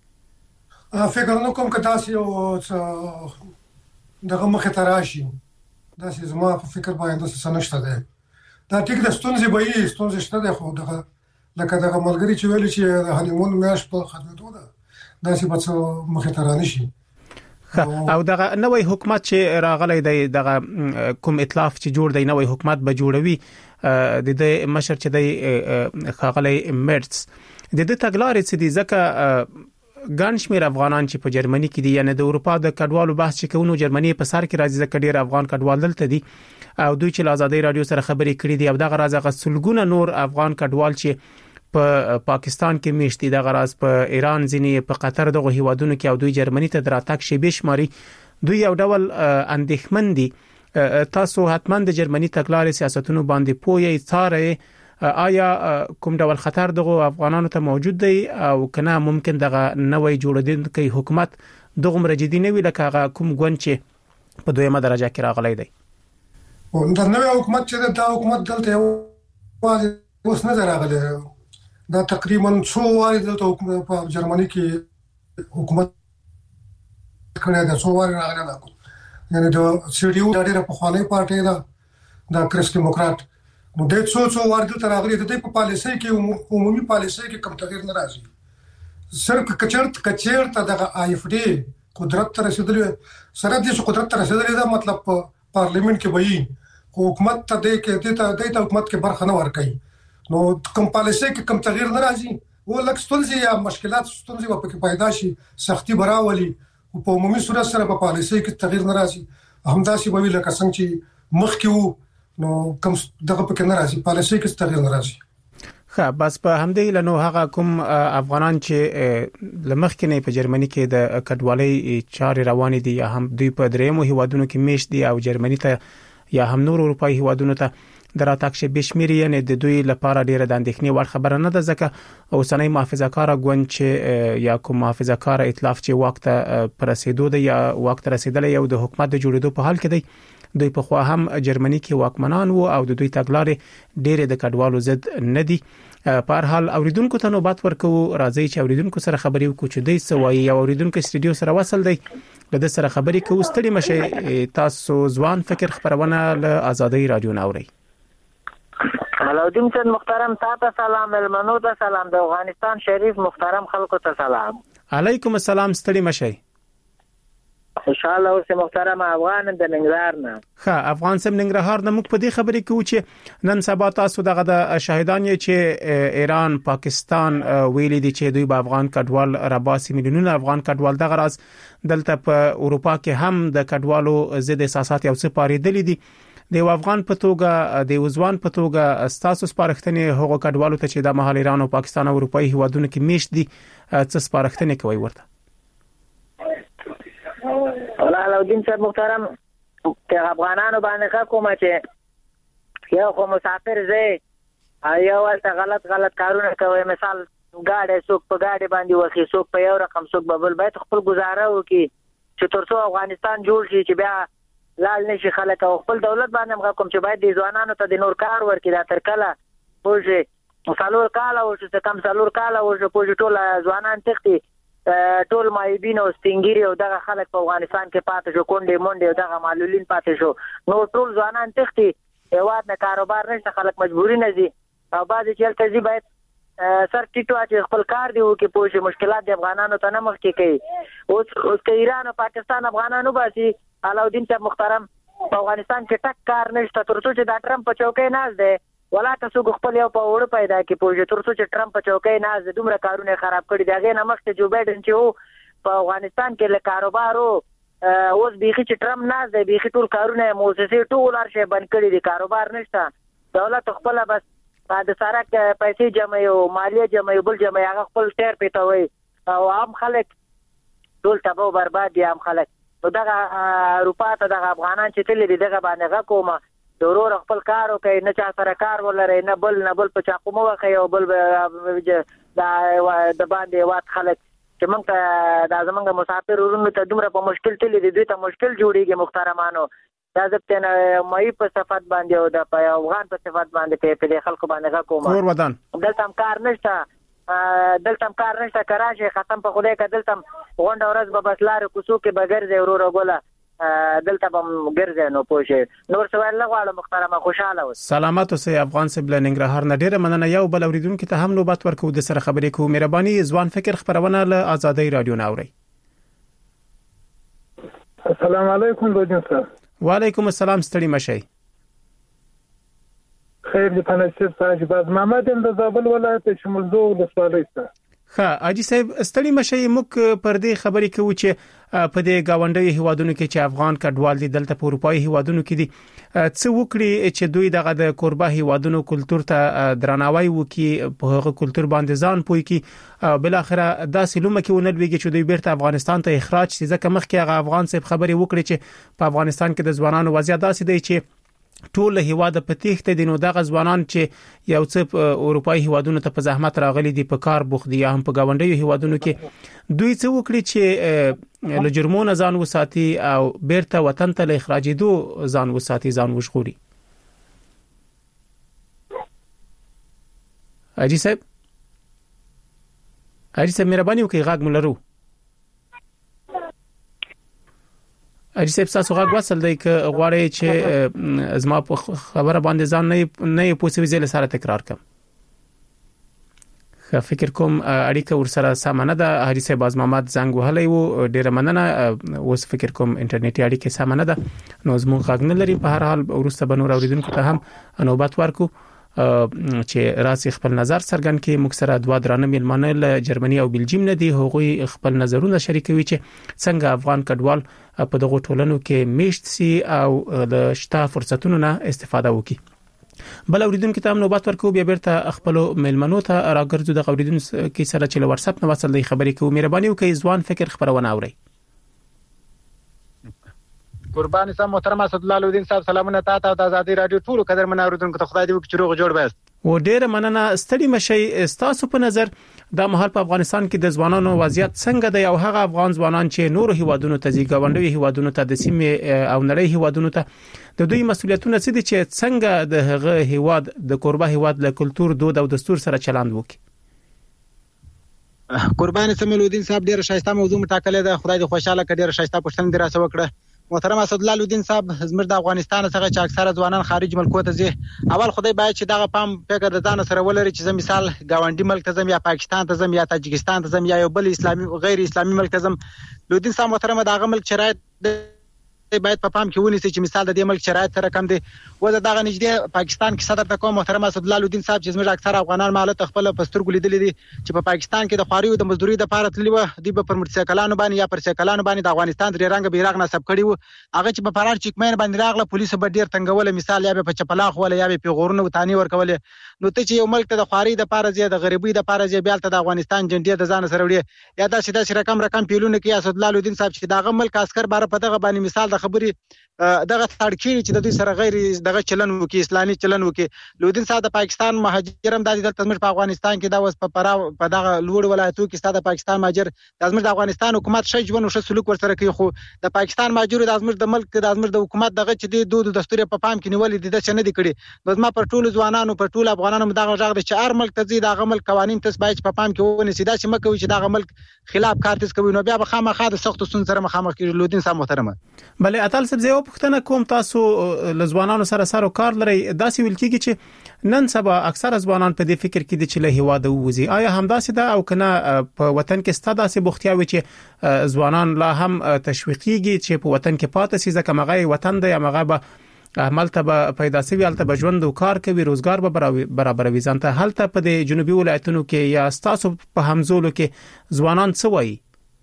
فکر نه کوم که تاسو یو دغه مخه تراشي دا چې زما په فکر باندې څه نشته ده دا ټیک د ستونزې به یې ستونزې شته ده خو دغه لکه دا ملګری چې ویل چې د هانیمون میاش په خدمتو ده دا چې بس مخه ترانه شي.
او دغه نوې حکومت چې راغلی دی دغه کوم ائتلاف چې جوړ دی نوې حکومت به جوړوي د دې مشر چې دی خاغلی میرتس د دې تګلارې چې دی ځکه ګانشمیر افغانان چې په جرمني کې دي یعنی د اروپا د کډوالو بحث چې کوونو جرمني په سر کې راځي ځکه ډیر افغان کډوال دلته دي او دوی چې آزادۍ رادیو سره خبرې کړې دي او دغه راز غسلګونه نور افغان کډوال چې په پاکستان کې میشتي د غراز په ایران ځینې په قطر دغه هیوادونو کې او دوی جرمني ته دراتک شي بشماري دوی یو ډول اندېښمن دي. تاسو حتما د جرمني تګلارې سیاستونو باندې پوهی څاره آیا کوم ډول خطر دغه افغانانو ته موجود دی او کنه ممکن دغه نوې جوړیدونکي حکومت دغه مرجدي نه وي لکه کوم ګوند چې په دویمه درجه کې راغلی دی.
او دا نوې حکومت چې دا حکومت دلته یو اوس نه راغلی دا تقریبا څو واري دلته په جرمني کې حکومت کړی دا څو واري راغلی دا یعنی د سی ډي او د ډیره په خواني پارټي دا د کریس ډیموکرات نو د څو څو واري دلته راغلي د دې په پالیسي کې عمومي پالیسي کې کوم تغیر نه راځي صرف کچرت کچرت د آی اف ډي قدرت ته رسیدلی سره د قدرت ته رسیدلی دا مطلب پارلیمنت کې وایي حکومت ته د کې د حکومت کې برخه نه ورکړي نو کوم پالیسي کې کوم تغیر نه راځي او لکه ستونزې یا مشکلات ستونزې په کې پیدا شي سختي براولي او په عمومي صورت سره په پالیسي کې تغیر نه راځي همداسې به ویل لکه څنګه چې مخکې وو نو کوم دغه په کې نه راځي پالیسي کې تغیر نه راځي.
ښه بس په همدې لنو هغه کوم افغانان چې لمخکې نه په جرمني کې د کډوالۍ چارې روان دي یا هم دوی په دریمو هیوادونو کې میش دي او جرمني ته یا هم نور اروپאי هیوادونو ته دراتک شي بشمیري یعنی د دوی لپاره ډیره د اندېښنې وړ خبره نه ده ځکه اوسنۍ محافظه‌کار ګوند چې یا کوم محافظه‌کار ائتلاف چې وخت پر رسیدو دی یا وخت رسیدل یو د حکومت د جوړېدو په حال کې دی دوی په خو هم جرمني کې واکمنان وو او د دوی تګلارې ډیره د کډوالو ضد نه دي. په هر حال اوریدونکو ته نوبت ورکو راځي چې اوریدونکو سره خبرې وکړو چې دوی سوایي او اوریدونکو استودیو سره وصل دی له د سره خبرې کوو ستړي مشه تاسو ځوان فکر خبرونه له آزادۍ رادیو ناوړي.
علاودین صاحب محترم تاسو سلام المنو ته سلام د افغانستان شریف محترم خلکو ته سلام.
علیکم السلام ستړي مشه.
خوشاله اوسه محترم افغان د ننګرهار نه.
ښه افغان سم ننګرهار نه موږ په دې خبرې کوو چې نن سبا تاسو دغه د شاهدان یې چې ایران پاکستان ویلي دي چې دوی به افغان کډوال راباسي میلیونونه افغان کډوال دغه راز دلته په اروپا کې هم د کډوالو ضد احساسات یو څه پاریدلې دي د افغان په توګه د وزوان په توګه ستاسو سپارښتنې هغو کډوالو ته چې د مهال ایران او پاکستان او اروپאי هیوادونو کې میشت دي څه سپارښتنې کوي ورته؟
علاودین صاحب محترم ته افغانانو باندې کوم چې یو خو مسافر زه یو ولته غلط غلط کارونه کوي مثال ګاډي څوک په ګاډي باندې وخی څوک په یو رقم څوک ببل باید خپل گزاره وکي چې ترڅو افغانستان جوړ شي چې بیا لال نشي خلک او خپل دولت باندې هم کوم چې باید د ځوانانو ته د نور کار ورکړي دا تر کله پوجي څلور کال او چې کم څلور کال او چې پوجي ټول ځوانان تختی ټول مایبین او سپینګری او دغه خلک په افغانستان کې پاتې شو کونډې مونډې او دغه معلولین پاتې شو نو ټول ځوانان تختی هیواد نه کاروبار نشته خلک مجبوری نه دي او بعضی چې تلځي باید سر ټیټو چې خپل کار دی او کې پوجي مشکلات د افغانانو ته نه مخ کې کوي اوس اوس کې ایران او پاکستان افغانانو باسي علاودین صاحب محترم په افغانستان کې ټک کار نشته ترڅو چې دا ټرمپ په چوکۍ ناز دی ولا تاسو خپل یو په وړ پیدا کې پوجي ترڅو چې ټرمپ په چوکۍ ناز دی دومره کارونه خراب کړي دا غي نمخ ته جو بایدن چې په افغانستان کې له کاروبارو اوس بيخي چې ټرمپ ناز دی بيخي ټول کارونه موسسې ټول ارشه بند کړي دي کاروبار نشته دولت خپل بس د سارک پیسې جمع یو مالیه جمع یو بل جمع هغه خپل ټیر پیټوي او عام خلک ټول تباہ برباد دي عام خلک نو دغه اروپا ته دغه افغانان چې تل دي دغه باندې غوما ضرور خپل کار وکي نه چا سره کار ولري نه بل نه بل په چاقو مو وخی او بل دا د باندې وات خلک چې موږ ته د زمونږ مسافر ورونو ته دومره په مشکل تل دي دوی ته مشکل جوړیږي محترمانو دا ځکه نه مې په صفات باندې او د افغان په صفات باندې په خلکو باندې کومه
نور ودان
دلته کار نشته دلته کار نشته کراچي ختم په خدای کا دلته غونډه ورځ به بسلار کوڅو کې بغیر زه ورور غولا دلته به ګرځي نو پوښي نور څه ویل غواړم محترمه خوشاله اوس
سلامات اوسئ افغان سبل ننګرهار نه ډیره مننه یو بل اوریدونکو ته هم نوبت ورکو د سره خبرې کوو مهرباني ځوان فکر خبرونه له آزادۍ رادیو نه اوري
السلام علیکم لودین صاحب
وعلیکم السلام ستړي مشي
خیر دې پنځه ساعت بعد محمد د زابل ولایت شمولزو ولسوالۍ ته
ها اجي صاحب ستړي مشي موږ پر دې خبرې کوو چې په دې گاونډي هیوادونو کې چې افغان کډوال دي دلته په اروپאי هیوادونو کې دي څه وکړي چې دوی دغه د کوربه هیوادونو کلچر ته درناوی وکړي په هغه کلچر باندې ځان پوي کې بل اخره داسې لومه کې ونلويږي چې دوی بیرته افغانستان ته اخراج شي ځکه مخکې هغه افغان صاحب خبرې وکړي چې په افغانستان کې د ځوانانو وضعیت داسې دی چې ټول هیواد په تېښته دي نو دغه ځوانان چې یو څه اروپאי هیوادونو ته په زحمت راغلي دي په کار بوخت دي هم په گاونډي هیوادونو کې دوی څه وکړي چې له جرمونو ځان وساتي او بیرته وطن ته اخراجېدو ځان وساتي ځان وژغوري اجي صاحب اجي صاحب مهرباني وکړئ غاګ ملرو اجي صاحب تاسو غواړئ وصل دی ک غواړئ چې زما په خبره باندې ځان نه نه پوښتنه زله سره تکرار کوم خو فکر کوم اړیکه ورسره سامانه ده حاجی صاحب باز محمد زنګ وهلی وو ډیره مننه اوس فکر کوم انټرنیټي اړیکه سامانه ده نو زموږ غږ نه لري په هر حال ورسته بنور اوریدونکو ته هم نوبت ورکو چې راسي خپل نظر څرګند کړي موږ سره دوا درانه میلمانه له جرمني او بلجیم نه دي هغوی خپل نظرونه شریکوي چې څنګه افغان کډوال په دغه ټولنو کې میشت سي او د شته فرصتونو نه استفاده وکړي بل اوریدونکو ته نوبت ورکو بیا بیرته خپل میلمنو ته راګرځو د اوریدونکو کې سره چې واتس اپ نه وصل دی خبرې کوو مهرباني وکړئ ځوان فکر خبرونه اوري
قربان سم محترم اسد الله لودین صاحب سلامونه تاسو ته د آزادۍ رادیو ټول قدر منوریدونکو ته خدای دې وکړي چې روغ جوړ بس
و ډېر مننه ستړي مشي تاسو په نظر د مهال په افغانستان کې د ځوانانو وضعیت څنګه دی او هغه افغان ځوانان چې نور هیوادونو ته ځي ګاونډي هیوادونو ته د سیمې او نړۍ هیوادونو ته د دوی مسولیتونه څه دي چې څنګه د هغه هیواد د کوربه هیواد له کلچر دود او دستور سره چلند وکړي
قربان سم لودین صاحب ډېر شایسته موضوع مټاکلې ده خدای دې خوشاله کړي ډېر شایسته پښتنه دراسه وکړه محترم اسد الله لودین صاحب زموږ د افغانستان څخه چې اکثره ځوانان خارج ملکو ته ځي اول خدای باید چې دغه پام فکر د ځان سره ولري چې مثال ګاونډي ملک ته ځم یا پاکستان ته ځم یا تاجکستان ته ځم یا یو بل اسلامي غیر اسلامي ملک ته ځم لودین صاحب محترم دغه ملک شرایط باید په پام کې ونیسي چې مثال د دې ملک شرایط سره کم دي و دغه نږدې پاکستان کې صدر تکو محترم اسد الله لودین صاحب چې زموږ اکثر افغانان مالت خپل پسترګو لیدل دي چې په پاکستان کې د خواریو د مزدوري د پاره تللی و دی په موټرسایکلانو باندې یا پر سایکلانو باندې د افغانستان درې رنګ بیرغ نصب کړي وو هغه چې په فرار چیکمن باندې راغله پولیسو به ډیر تنګول مثال یا په چپلاخ ولا یا په غورونو وتانی ورکول نو ته چې یو ملک ته د خواري د پاره زیاده غریبي د پاره زیاده بیل ته د افغانستان جنډي د ځان سره وړي یا دا سیده سره رقم رقم پیلونه کې اسد الله لودین صاحب چې دغه ملک عسكر بار په دغه باندې مثال د خبري دغه تړکې چې د دوی سره غیر دغه چلن وکي اسلامي چلن وکي لودین صاحب د پاکستان مهاجرم د دلته زموږ په افغانستان کې دا وس په پرا په دغه لوړ ولایتو کې ستاسو د پاکستان مهاجر د زموږ د افغانستان حکومت شې ژوند او سلوک ورسره کوي خو د پاکستان مهاجر د زموږ د ملک د زموږ د حکومت دغه چې د دود دستور په پام کې نیولې دي د چنه دي کړي نو ما پر ټول ځوانانو پر ټول افغانانو دغه ژغ د چار ملک ته زی دغه ملک قوانين تس باید په پام کې ونی سیدا چې مکه وي چې دغه ملک خلاف کار تس کوي نو بیا به خامخا د سخت سن سره مخامخ کیږي لودین صاحب محترمه
بلې اتل سبزی او پښتنه کوم تاسو لزوانانو سره سره کار لري داسې ویل کیږي چې نن سبا اکثر ځوانان په دې فکر کې دي چې له هیواده ووزي آیا همداسې ده او کنه په وطن کې ستاسو داسې بوختیاوي چې ځوانان لا هم تشویقيږي چې په وطن کې پاتې سي ځکه مغه وطن دی مغه به عملته به پیدا سوي الته به ژوند او کار کوي روزګار به برابروي ځانته هلته په د جنوبي ولایتونو کې یا ستاسو په همزولو کې ځوانان څه وایي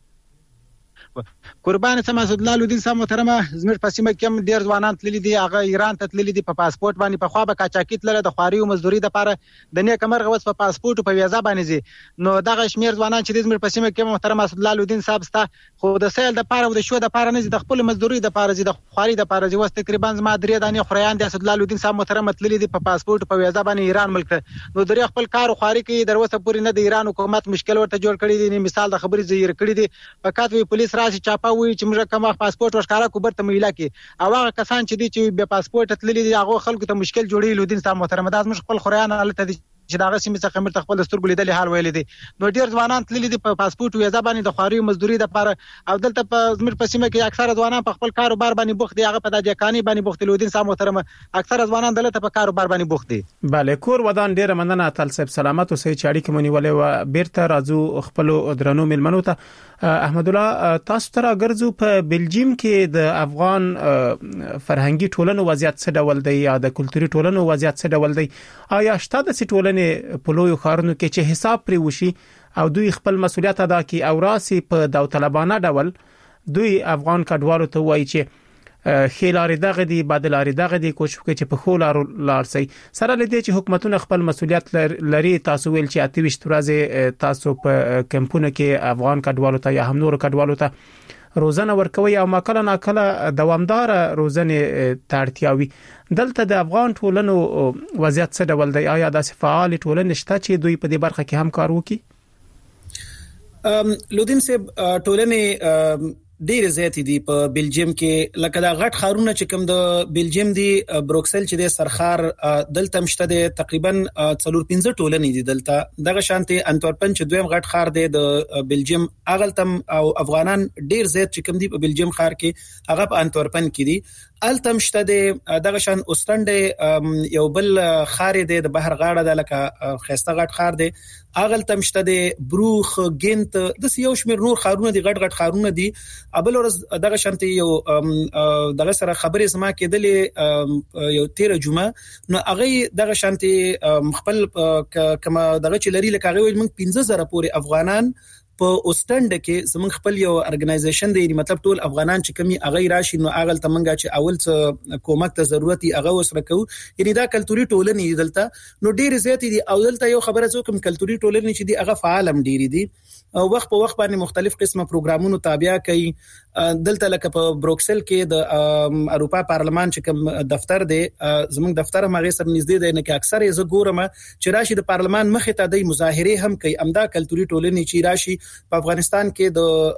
قربان سم اسد الله لودین صاحب محترمه زموږ په سیمه کې هم ډیر ځوانان تللي دي هغه ایران ته تللي دي په پاسپورت باندې په خوا به کاچاکی تلل د خواري او مزدوري د لپاره د نیک مرغ وس په پاسپورت او په ویزا باندې زی نو دغه شمیر ځوانان چې زموږ په سیمه کې محترم اسد الله لودین صاحب ستا خو د سیل د لپاره او د شو د لپاره نه د خپل مزدوري د لپاره زی د خواري د لپاره زی وس تقریبا زما درې دانې خریان د اسد الله لودین صاحب محترمه تللي دي په پاسپورت او په ویزا باندې ایران ملک ته نو درې خپل کار او خواري کوي دروسه پوری نه د ایران حکومت مشکل ورته جوړ کړی دي مثال د خبري زیر کړی دي فقط وی پولیس راشي چاپا وی چې موږ کوم پاسپورت ورکارا کوبر ته ميلا کې او هغه کسان چې دي چې به پاسپورت تللي دي هغه خلکو ته مشکل جوړي لودین صاحب محترم د ازمن خپل خریان حالت دي چې دغه سیمه څخه مرته خپل سترګو لیدل حال ویل دي. نو ډیر ځوانان تللي دي په پاسپورت ویزا باندې د خواري مزدوري د لپاره او دلته په زموږ په سیمه کې اکثره ځوانان په خپل کاروبار باندې بوخت دي. هغه په د کاني باندې بوخت لودین سم محترم اکثره ځوانان دلته په کاروبار باندې بوخت دي.
bale کور ودان ډیر مننه تل صاحب سلامت اوسئ چې اړیکې مونږ ولې و بیرته راځو خپل درنو ملمنو ته. احمد الله تاسو تر اگرزو په بلجیم کې د افغان فرهنګي ټولنو وضعیت څه ډول دی یا د کلتوري ټولنو وضعیت څه ډول دی؟ آیا شته د ټولنې په لوی خارونو کې چې حساب پرې وشي او دوی خپل مسولیت ادا کړي او راسي په داوطلبانه ډول دوی افغان کډوالو ته وایي چې خیلاري دغه دی بدلاري دغه دی کوشش کوي چې په خولار لارسي سره لدی چې حکومتونه خپل مسولیت لري. تاسو ویل چې اته ویشت ورځې تاسو په کمپونه کې افغان کډوالو ته یا هم نور کډوالو ته روزنه ورکوي او ماکله ناکله دوامدار روزنه تړتیاوي. دلته د افغان ټولنو وضعیت څه ډول دی؟ آیا د فعال ټولنې شته چې دوی په دې برخه کې هم کار وکړي؟
لودین صاحب ټولنې ډیر زیات دي په بلجیم کې، لکه دا غټ خارونه چې کوم د بلجیم دی بروکسل چې د سرخار دلته مشته د تقریبا څلور پنځه ټولنې دي دلته. دغه شانتي انتورپن چې دویم غټ خار دی د بلجیم اغلتم او افغانان ډیر زیات چې کوم دي په بلجیم خار کې هغه په انتورپن کې دي. التم شته د دغه شان اوستند یو بل خار دی د بحر غاړه د لکه خسته غټ خار دی. اغلتم شته د بروخ ګنت د یو شمیر نور خارونه دي غټ غټ خارونه دي. ابل ورځ دغه شانتي یو دغه سره خبرې زما کېدلې یو تیر جمعه نو هغه دغه شانتي خپل کما دغه چلري لکه هغه ویل موږ پنځه زره پورې افغانان په اوستند کې زموږ خپل یو ارګنایزیشن دی، مطلب ټول افغانان چې کمی اغه راشي نو اغل تمنګه چې اول څه کومک ته ضرورت ای اغه وسره کو. یعنی دا کلتوري ټولنې دلته نو ډیر زیات دي او دلته یو خبره څه کوم کلتوري ټولنې چې دی اغه فعالم ډیر دي او وخت په وخت باندې مختلف قسمه پروګرامونو تابع کوي. دلته لکه په بروکسل کې د اروپا پارلمان چې کوم دفتر دی زموږ دفتر مغه سره نږدې دی نه کې اکثر یې زه ګورم چې راشي د پارلمان مخې ته د مظاهره هم کوي. امدا کلتوري ټولنې چې راشي په افغانستان کې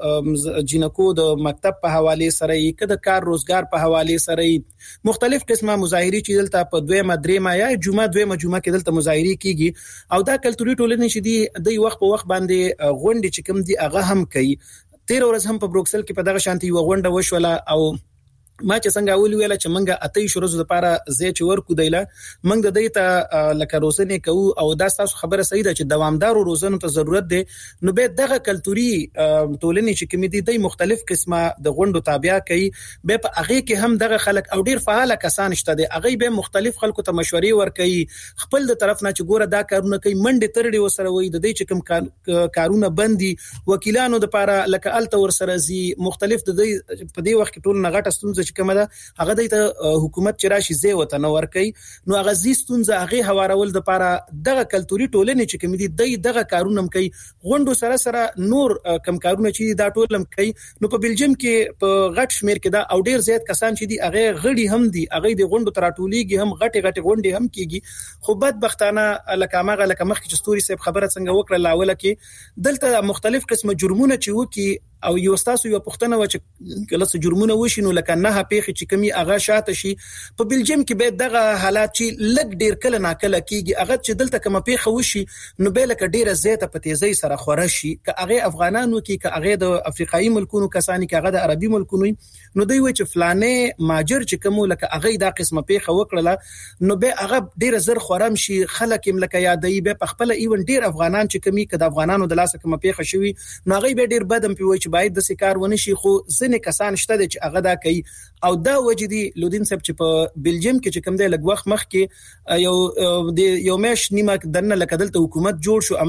د جنکو د مکتب په حواله سره یې کده کار روزګار په حواله سره یې مختلف قسمه مظاهره چې دلته په دویمه دریمه یا جمعه دویمه جمعه کې دلته مظاهره کیږي او دا کلتوري ټولنې چې دی د وخت په وخت باندې غونډې چې کوم دی هغه هم کوي. تیر ورځ هم په بروکسل کې په دغه شانتي یو غونډه وشوله او ما چې څنګه اول ویل چې منګه اته شورز لپاره زی چې ورکو دیله منګ د دې ته لکه روزنه کوو او دا تاسو خبره صحیح ده چې دوامدار روزنه ته ضرورت دی. نو به دغه کلتوري ټولنې چې کوم دي د مختلف قسمه د غونډو تابع کوي به په هغه کې هم دغه خلک او ډیر فعال کسان شته دي هغه به مختلف خلکو ته مشورې ورکوي خپل د طرف نه چې ګوره دا کارونه کوي منډه ترډي وسره وي د دې چې کوم کارونه بندي وکیلانو د لپاره لکه الته ور سره زی مختلف د دې په دې وخت ټول نغټه ستونزه کومه ده هغه د حکومت چې راشي زی وته نو ور کوي نو هغه زیستونځه هغه حوارول د لپاره دغه کلتوري ټولنې چې کوم دي دغه کارونه کوي غونډو سره سره نور کم کارونه چې دا ټولم کوي. نو په بلجیم کې په غټ شمیر کې دا او ډیر زیات کسان چې دي هغه غړي هم دي هغه د غونډو تراټولېږي هم غټي غټي غونډې هم کیږي. خو بدبختانه لکه ماغه لکه مخ کې ستوري صاحب خبره څنګه وکړه لاوله کې دلته مختلف قسمه جرمونه چې وکي او یو تاسو یو پښتنه و چې کله څه جرمونه وشي نو لکه نه پیخي چې کمی اغه شاته شي په بلجیم کې به دغه حالات چې لګ ډیر کله ناکله کیږي اغه چې دلته کوم پیخه وشي نو به لکه ډیره زیاته په تیزی سره خورشي ک اغه افغانانو کې ک اغه د افریقایي ملکونو کسانی ک اغه د عربي ملکونو نو دوی و چې فلانه ماجر چې کوم لکه اغه دا قسمه پیخه وکړه نو به اغه ډیره زر خورم شي خلک هم لکه یادې به په خپل ایون ډیر افغانان چې کمی ک د افغانانو د لاسه کوم پیخه شوی نو هغه به ډیر بدم پیوي چې باید د سکار ونشي. خو ځنه کسان شته چې هغه دا کوي او دا وجدي لودین صاحب چې په بلجیم کې چې کوم دی لګ وخت مخ کې یو د یو مش نیمه دنه لکه دلته حکومت جوړ شو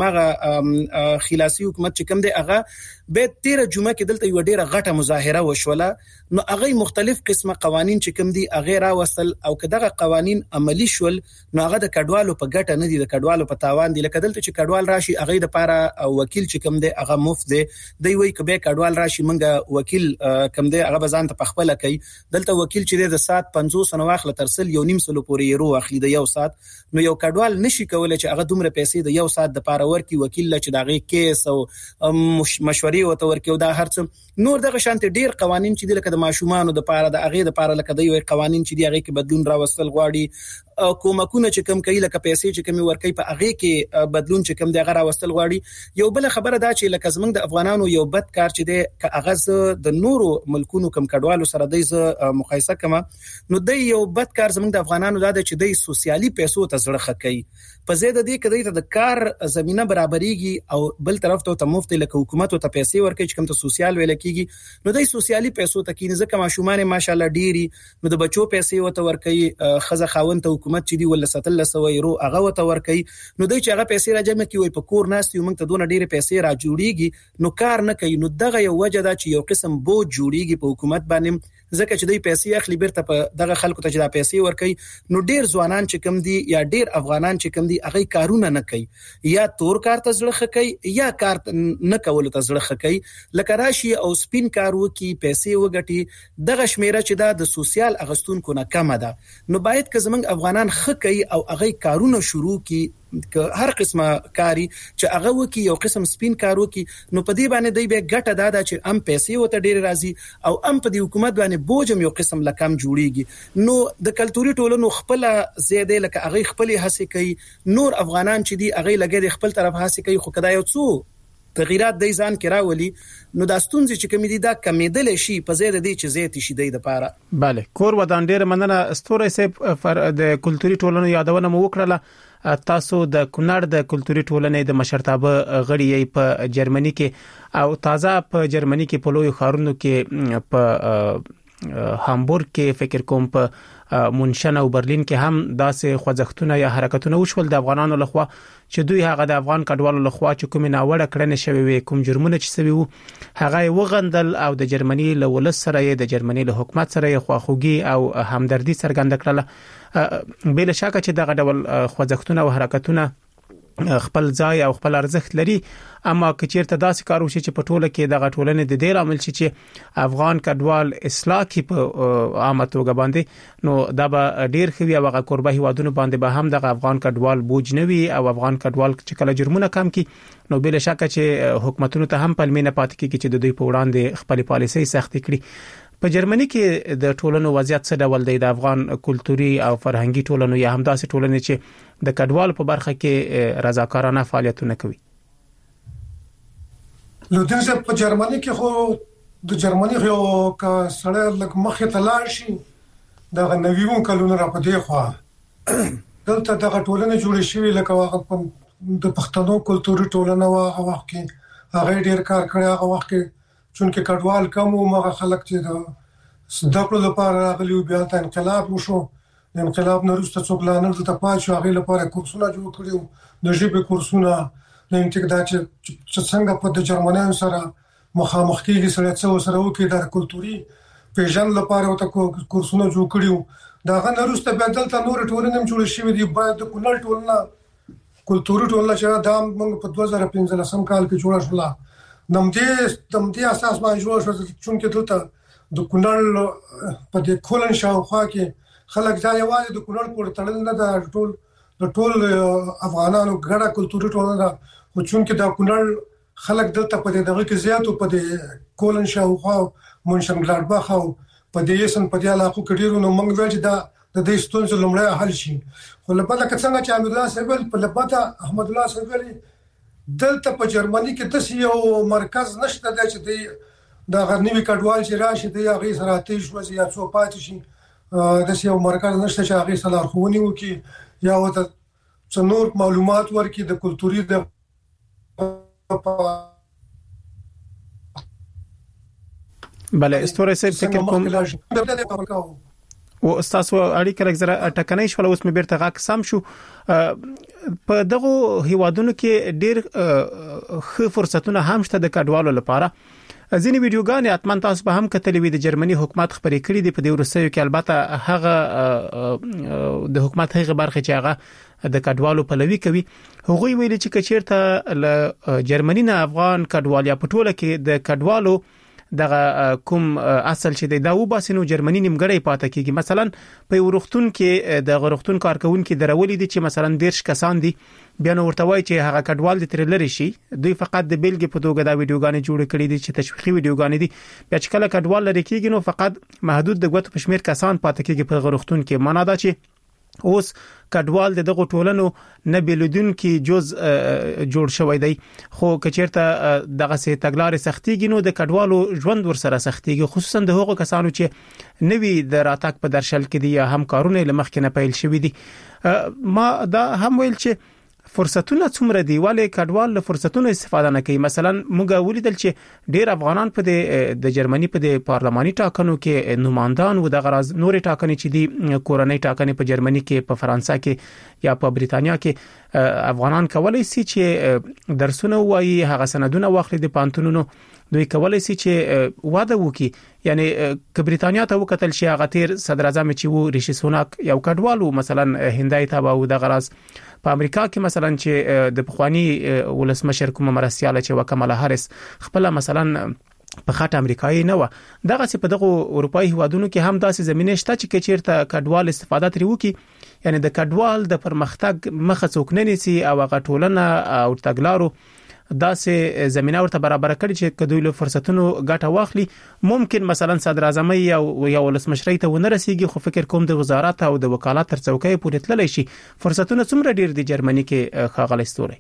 اماغه خلاصي حکومت چې کوم دی هغه به تیر جمعه کې دلته یو ډیره غټه مظاهره وشوله نو هغه مختلف قسمه قوانين چې کوم دي هغه را وصل او کداغه قوانين عملی شول نو هغه د کډوالو په ګټه نه دي د کډوالو په تاوان دي. لکه دلته چې کډوال راشي هغه د لپاره وکیل چې کوم دی هغه مفت دی دی وی کبه کډوال راشي منګه وکیل کوم دی هغه بزان ته پخپل کوي. دلته وکیل چې د سات پنځوس نو واخله ترسل یو نیم سلو پورې یرو اخلي د یو سات نو یو کډوال نشي کولای چې هغه دومره پیسې د یو سات د پاره ورکی وکیل چې دغه کیس او مشورې وته ورکی او دا هرڅ نور دغه شانت ډیر قوانين چې د لکه د ماشومان د پاره د اغه د پاره لکه د یو قوانين چې دی هغه کې بدلون راوستل غواړي کومکونه چې کم کوي لکه پیسې چې کمی ورکي په هغه کې بدلون چې کم دی هغه راوستل غواړي یو بل خبره دا چې لکه زمنګ د افغانانو یو بد کار چې دی ک اغه د نورو ملکونو کم کډوالو سره د مقایسه کما نو د یو بد کار زمنګ د افغانانو دا چې د سوسیالي پیسو ته زړه خکې په زیاده دي کدی د کار زمينه برابرېږي او بل طرف ته مفت لکه حکومت ته پیسې ورکړي چې کوم ته سوسیال ویل کیږي نو د سوسیالي پیسو ته کینې ځکه ماشومان ماشاالله ډيري نو د بچو پیسې وته ورکړي خزه خاوند ته حکومت چې دی ول ستل سو یورو هغه وته ورکړي نو دوی چې هغه پیسې راجمه کوي په کور ناس یو موږ ته دونه ډیره پیسې را جوړیږي نو کار نه کوي نو دغه یو وجه دا چې یو قسم بوج جوړیږي په حکومت باندې ځکه چې دوی پیسې اخلي بیرته په دغه خلکو ته چې دا پیسې ورکړي نو ډیر ځوانان چې کم دي یا ډیر افغانان چې کم دي هغه کارونه نه کوي یا تور کار ته زړه خکې یا کار نه کول ته زړه خکې لکه راشي او سپین کار وکي پیسې وګټي دغه شمیره چې دا د سوسیال اغستونکو نه کم ده نو باید که زمنګ افغانان خکې او هغه کارونه شروع کی که هر قسمه کاری چې هغه وکي یو قسم سپین کار وکي نو په دې باندې دی به ګټه دادا چې ام پیسې وته ډیر راځي او ام په دې حکومت باندې بوجم یو قسم لکم جوړیږي نو د کلتوري ټولنو خپل زیاده لکه هغه خپل هڅه کوي نور افغانان چې دی هغه لګي خپل طرف هڅه کوي خو کدا یو څو تغیرات د ځان کې راولي نو دا ستونزې چې کمی دي دا کمیدل شي په زیاده دي چې زیات شي د لپاره
bale کور ودان ډیر مننه ستوري سپ د کلتوري ټولنو یادونه مو وکړه تاسو د کونړ د کلتوري ټولنې د مشرتابه غړي په جرمني کې او تازه په جرمني کې په لوی خارونو کې په هامبورګ کې فکر کوم په مونشن او برلین کې هم داسې خوځښتونه یا حرکتونه وشول د افغانانو لخوا چې دوی هغه د افغان کډوالو لخوا چې کوم ناوړه کړنې شوی وي کوم جرمونه چې سوي وو هغه وغندل او د جرمني له ولس سره د جرمني له حکومت سره خواخوږي او همدردي څرګنده کړله بل شک چې دغه ډول خوځښتونه او حرکتونه خپل ځای او خپل ارزښت لري اما کچیرته داسې کار وشي چې په ټوله کې دغه ټولنې د ډیر عمل شي چې افغان کډوال اصلاح کی په عامه توګه باندې نو دا به ډیر خوي او هغه قربه هیوادونو باندې به هم دغه افغان کډوال بوج نه وي او افغان کډوال چې کله جرمونه کم کی نو بل شک چې حکومتونو ته هم پلمینه پات کی چې د دوی په وړاندې خپل پالیسي سخت کړي په جرمني کې د ټولنو وضعیت څه ډول دی د افغان کلتوري او فرهنګي ټولنو یا همداسې ټولنې چې د کډوال په برخه کې رضاکارانه فعالیتونه کوي
نو دغه په جرمني کې خو د جرمني یو کا سره لک مخه تلار شي د نویون کلونو را پدې خو دلته دغه ټولنه جوړ شي لکه د پښتنو کلتوري ټولنه هغه وخت کې هغه ډیر کار کړی هغه وخت کې چونکه کډوال کم او مغه خلک چې د دغه لپاره راغلي بیا ته انقلاب وشو د انقلاب نه وروسته څوک لانل ته پاتې هغه لپاره کورسونه جوړ کړیو د ژبې کورسونه د انټګریټ چې څنګه په د جرمنیانو سره مخامخ کېږي سره څو سره وکړي د کلتوري پیژن لپاره ته کورسونه جوړ کړیو دا غن وروسته بیا دلته نور ټولنې جوړ شوې دي باید د کونړ ټولنه کلتوري ټولنه چې دا موږ په دوه زره پنځلسم کال کې جوړه شوه نمدې نمدې اساس باندې جوړ شو چې دلته د کونړ په د کولن شاوخوا کې خلک ځای یوازې د کونړ پورې تړل نه د ټول د ټول افغانانو ګډه کلتوري ټولنه خو چې د کونړ خلک دلته په دغه کې زیاتو په د کولن شاوخوا مونشن ګلادباخ او په دې سن په دې علاقو کې ډیرو نو موږ ویل چې دا د دې ستونزې لومړی حل شي خو لپاره څنګه چې امیر الله صاحب په لپاره احمد الله صاحب دلته په جرمني کې د یو مرکز نشته چې د د غرنوي کډوال چې راشي د هغه سره تیش وځي یا څو پاتې شي د یو مرکز نشته چې هغه سره خونی وکي یا وته څنور معلومات ورکړي د کلتوري د
بله استوره سه فکر کوم او تاسو اړیکه لږ ټکنۍ شول اوس مې بیرته غاک سم شو په دغه هیوادونو کې ډیر ښه فرصتونه هم شته د کډوالو لپاره ځینې ویډیوګانې اتمن تاسو به هم کتلې وي د جرمني حکومت خبرې کړې دي په دې ورسېو کې البته هغه د حکومت هغه برخه چې هغه د کډوالو پلوي کوي هغه ویلي چې کچیرته ل جرمني نه افغان کډوال یا پټوله کې د کډوالو دغه کوم اصل چې د داو باسنو جرمني نیمګړی پاتې کیږي. مثلا په ورختون کې د غرختون کارکونکو درولې دي چې مثلا دیرش کسان دي، بیا نو ورته وایي چې هغه کډوال د ترلری شي، دوی فقط د بیلګې په توګه دا ویډیوګانې جوړ کړي دي چې تشویقي ویډیوګانې دي، بیا چې کله کډوال لري کېږي نو فقط محدود د غوټ پښمیر کسان پاتې کېږي په غرختون کې. معنا دا چې اوس کډوال دغه ټولنو نه بیلودون کې جز جوړ شوی دی، خو کچیرته دغه سي تګلارې سختيږي نو د کډوالو ژوند ور سره سختيږي، خصوصا د هغو کسانو چې نوی د راتګ په درشل کې دي یا هم کارونه لمخکې نه پیل شوی دي. ما دا هم ویل چې فرصتونه څومره دی، ولې کډوال له فرصتونو استفاده نه کوي. مثلا موږ ولیدل چې ډیر افغانان په د جرمني په د پارلماني ټاکنو کې نمائندان و د غراز نورې ټاکنې چې دی کورنۍ ټاکنې په جرمني کې، په فرانسه کې یا په بریتانیا کې افغانان کولای شي چې درسونه وایي، هغه سندونه واخلي د پانتونونو، دوی کولای شي چې واده وکړي. یعنی ک بریتانیا ته وکتل شي هغه تیر صدر اعظم چې وو ریشي سوناک یو کډوالو مثلا هندای ته و د غراز، په امریکا کې مثلا چې د پخوانی ولسمشر کومه مرستياله چې وکماله هاریس خپل مثلا په خاطر امریکایي نه و، دغه څه په دغه اروپאי هوادونو کې هم داسې زمينه شته چې کچیرته کډوال استفاده تری وکي. یعنی د کډوال د پرمختګ مخه څوک نه نیسي او هغه ټولنه او تګلارو داسې زمينه ورته برابر کړي چې کدوې له فرصتونو ګټه واخلي. ممکن مثلا صدر اعظم یو یو ولسمشر ته ونه رسیږي، خو فکر کوم د وزارت او د وکالت تر څوکۍ پورې تللی شي. فرصتونه څومره ډیر دي جرمني کې خاغلی ستوري؟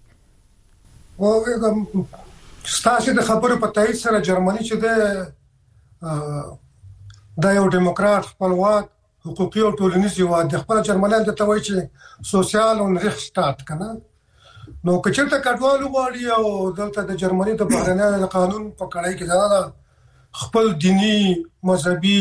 او ستاسو د خبرو په تایید سره جرمني چې د د یو دیموکرات خپلواک حقوقي او ټولنیز هیواد د خپل جرمنیان ته وایي چې سوشال او ریخشتات کنه. نو کچته کډوال وغواړي او دلته د جرمني د بهرنی قانون په کړای کې دا خپل دینی مذهبي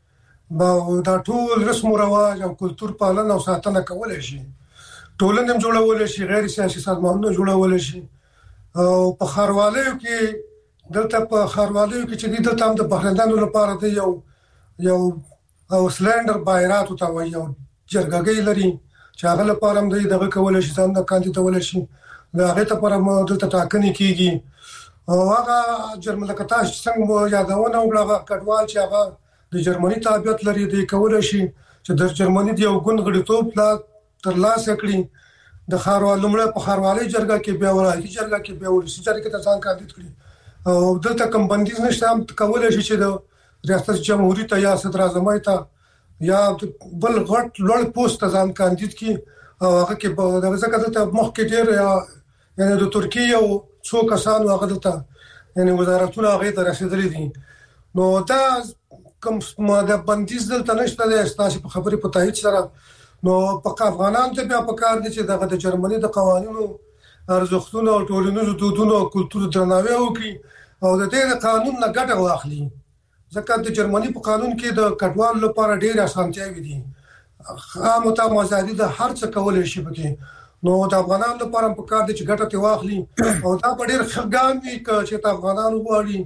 دا ټول رسم او رواج او کلچر پالنه او ساتنه کولای شي، ټولنه جوړول شي، غیر سیاسي سازمانونه جوړول شي. او په خاروالو کې دلته په خاروالو کې چې د تام د بهرنیانو لپاره دی یو یو او سلندر بایرات او تا یو جرګګي لري چې هغه لپاره هم د دغه کول شي ځان د کاندیدول شي، دا هغه ته پر موضوع ته ټاکنې کیږي. او هغه جرمن لکتا څنګه یادونه وکړه کډوال چې هغه د جرمني تابعیت لري دی کول شي چې د جرمني دی یو ګوند غړیتوب لا تر لاسه کړی، د خاروال لمړه په خاروالي جرګه کې بیا ورایي جرګه کې بیا ورسي جرګه کې ځان کاندید کړی. او دلته کم بندیز نشته هم کول شي چې د ریاست جمهوریت یا صدر اعظم ته یا بل غټ لوړ پوسټ ځان کاندید کی او هغه کې په دغه ځکه ته مخ کې ډیر یا یعنی د ترکیه او څو کسانو هغه دلته یعنی وزارتونه هغه ته رسیدلي دي. نو دا کوم ماده بندیز دلته نشته د استاسي په خبرې په تایید سره. نو په افغانان ته بیا په کار دي چې دغه د جرمني د قوانینو ارزښتونو او ټولنیزو دودونو او کلچر درناوی وکړي او د دې قانون نه ګټه واخلي. ځکه د جرمني په قانون کې د کډوال لپاره ډېر اسانتیاوي دي، خامو ته آزادي د هر څه کولای شي پکې. نو د افغانانو لپاره په کار دي چې ګټه ته واخلي او دا ډېر خګام وي چې د افغانانو وړي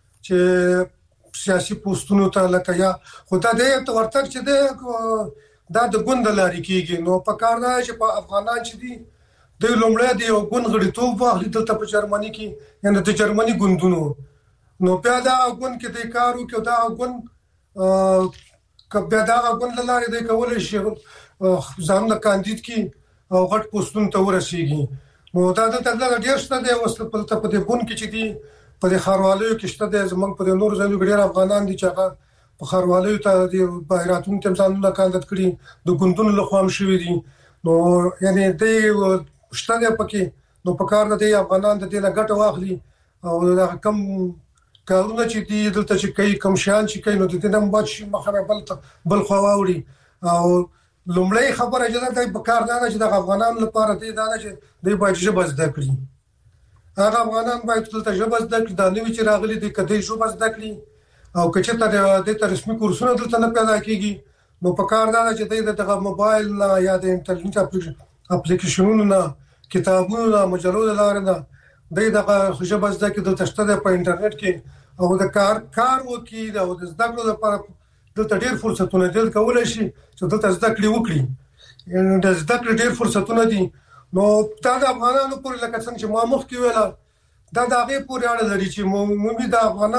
چې سیاسي پوسټونو ته لکه یا خدای دې ته ورته چې د دا د ګوند لاري کېږي. نو په کار دا چې په افغانان چې دي د لومړی دی او ګوند غړیتوب واخلي دلته په جرمني کې، یعنی د جرمني ګوندونو. نو بیا دا ګوند کې د کارو کې دا ګوند کبه دا ګوند لاره د کول شي ځان د کاندید کی او غټ پوسټون ته ورسیږي. نو دا د تګلا ډیر شته د وسط په ته په دې ګوند کې چې دی په خاروالو کې شته د زمنګ په نور ځایونو کې ډیر افغانان دي چې هغه په خاروالو ته د بایراتون تم ځان د کاندید کړي د ګوندونو له خوام شوی دي. نو یعنی د شته پکې نو په کار د افغانان د دې نه ګټه واخلي او دا کم کارونه چې دی دلته چې کوي کم شان چې کوي نو د دې نم بچ مخه بل بل خواوري. او لومړی خبره چې دا په کار نه چې د افغانانو لپاره دی دا چې د باید ژبه زده کړي. هغه افغانان باید دلته ژبه زده کړي، دا نوی چې راغلي دي کدی ژبه زده کړي او کچته د رسمي کورسونه دلته نه پیدا کیږي. نو په کار نه چې د موبایل نه یا د انټرنیټ اپلیکیشنونو نه کتابونو نه مجلو لاره نه د دغه ژبه زده کړي د تشته په انټرنیټ کې او د کار کار وکي او د زده کړو لپاره دلته ډېر فرصتونه دي کولای شي چې دلته زده کړې وکړي. یعنی د زده کړې ډېر فرصتونه دي. نو دا د افغانانو پورې لکه څنګه چې ما مخکې ویل دا د هغه پورې اړه لري چې موږ د افغانان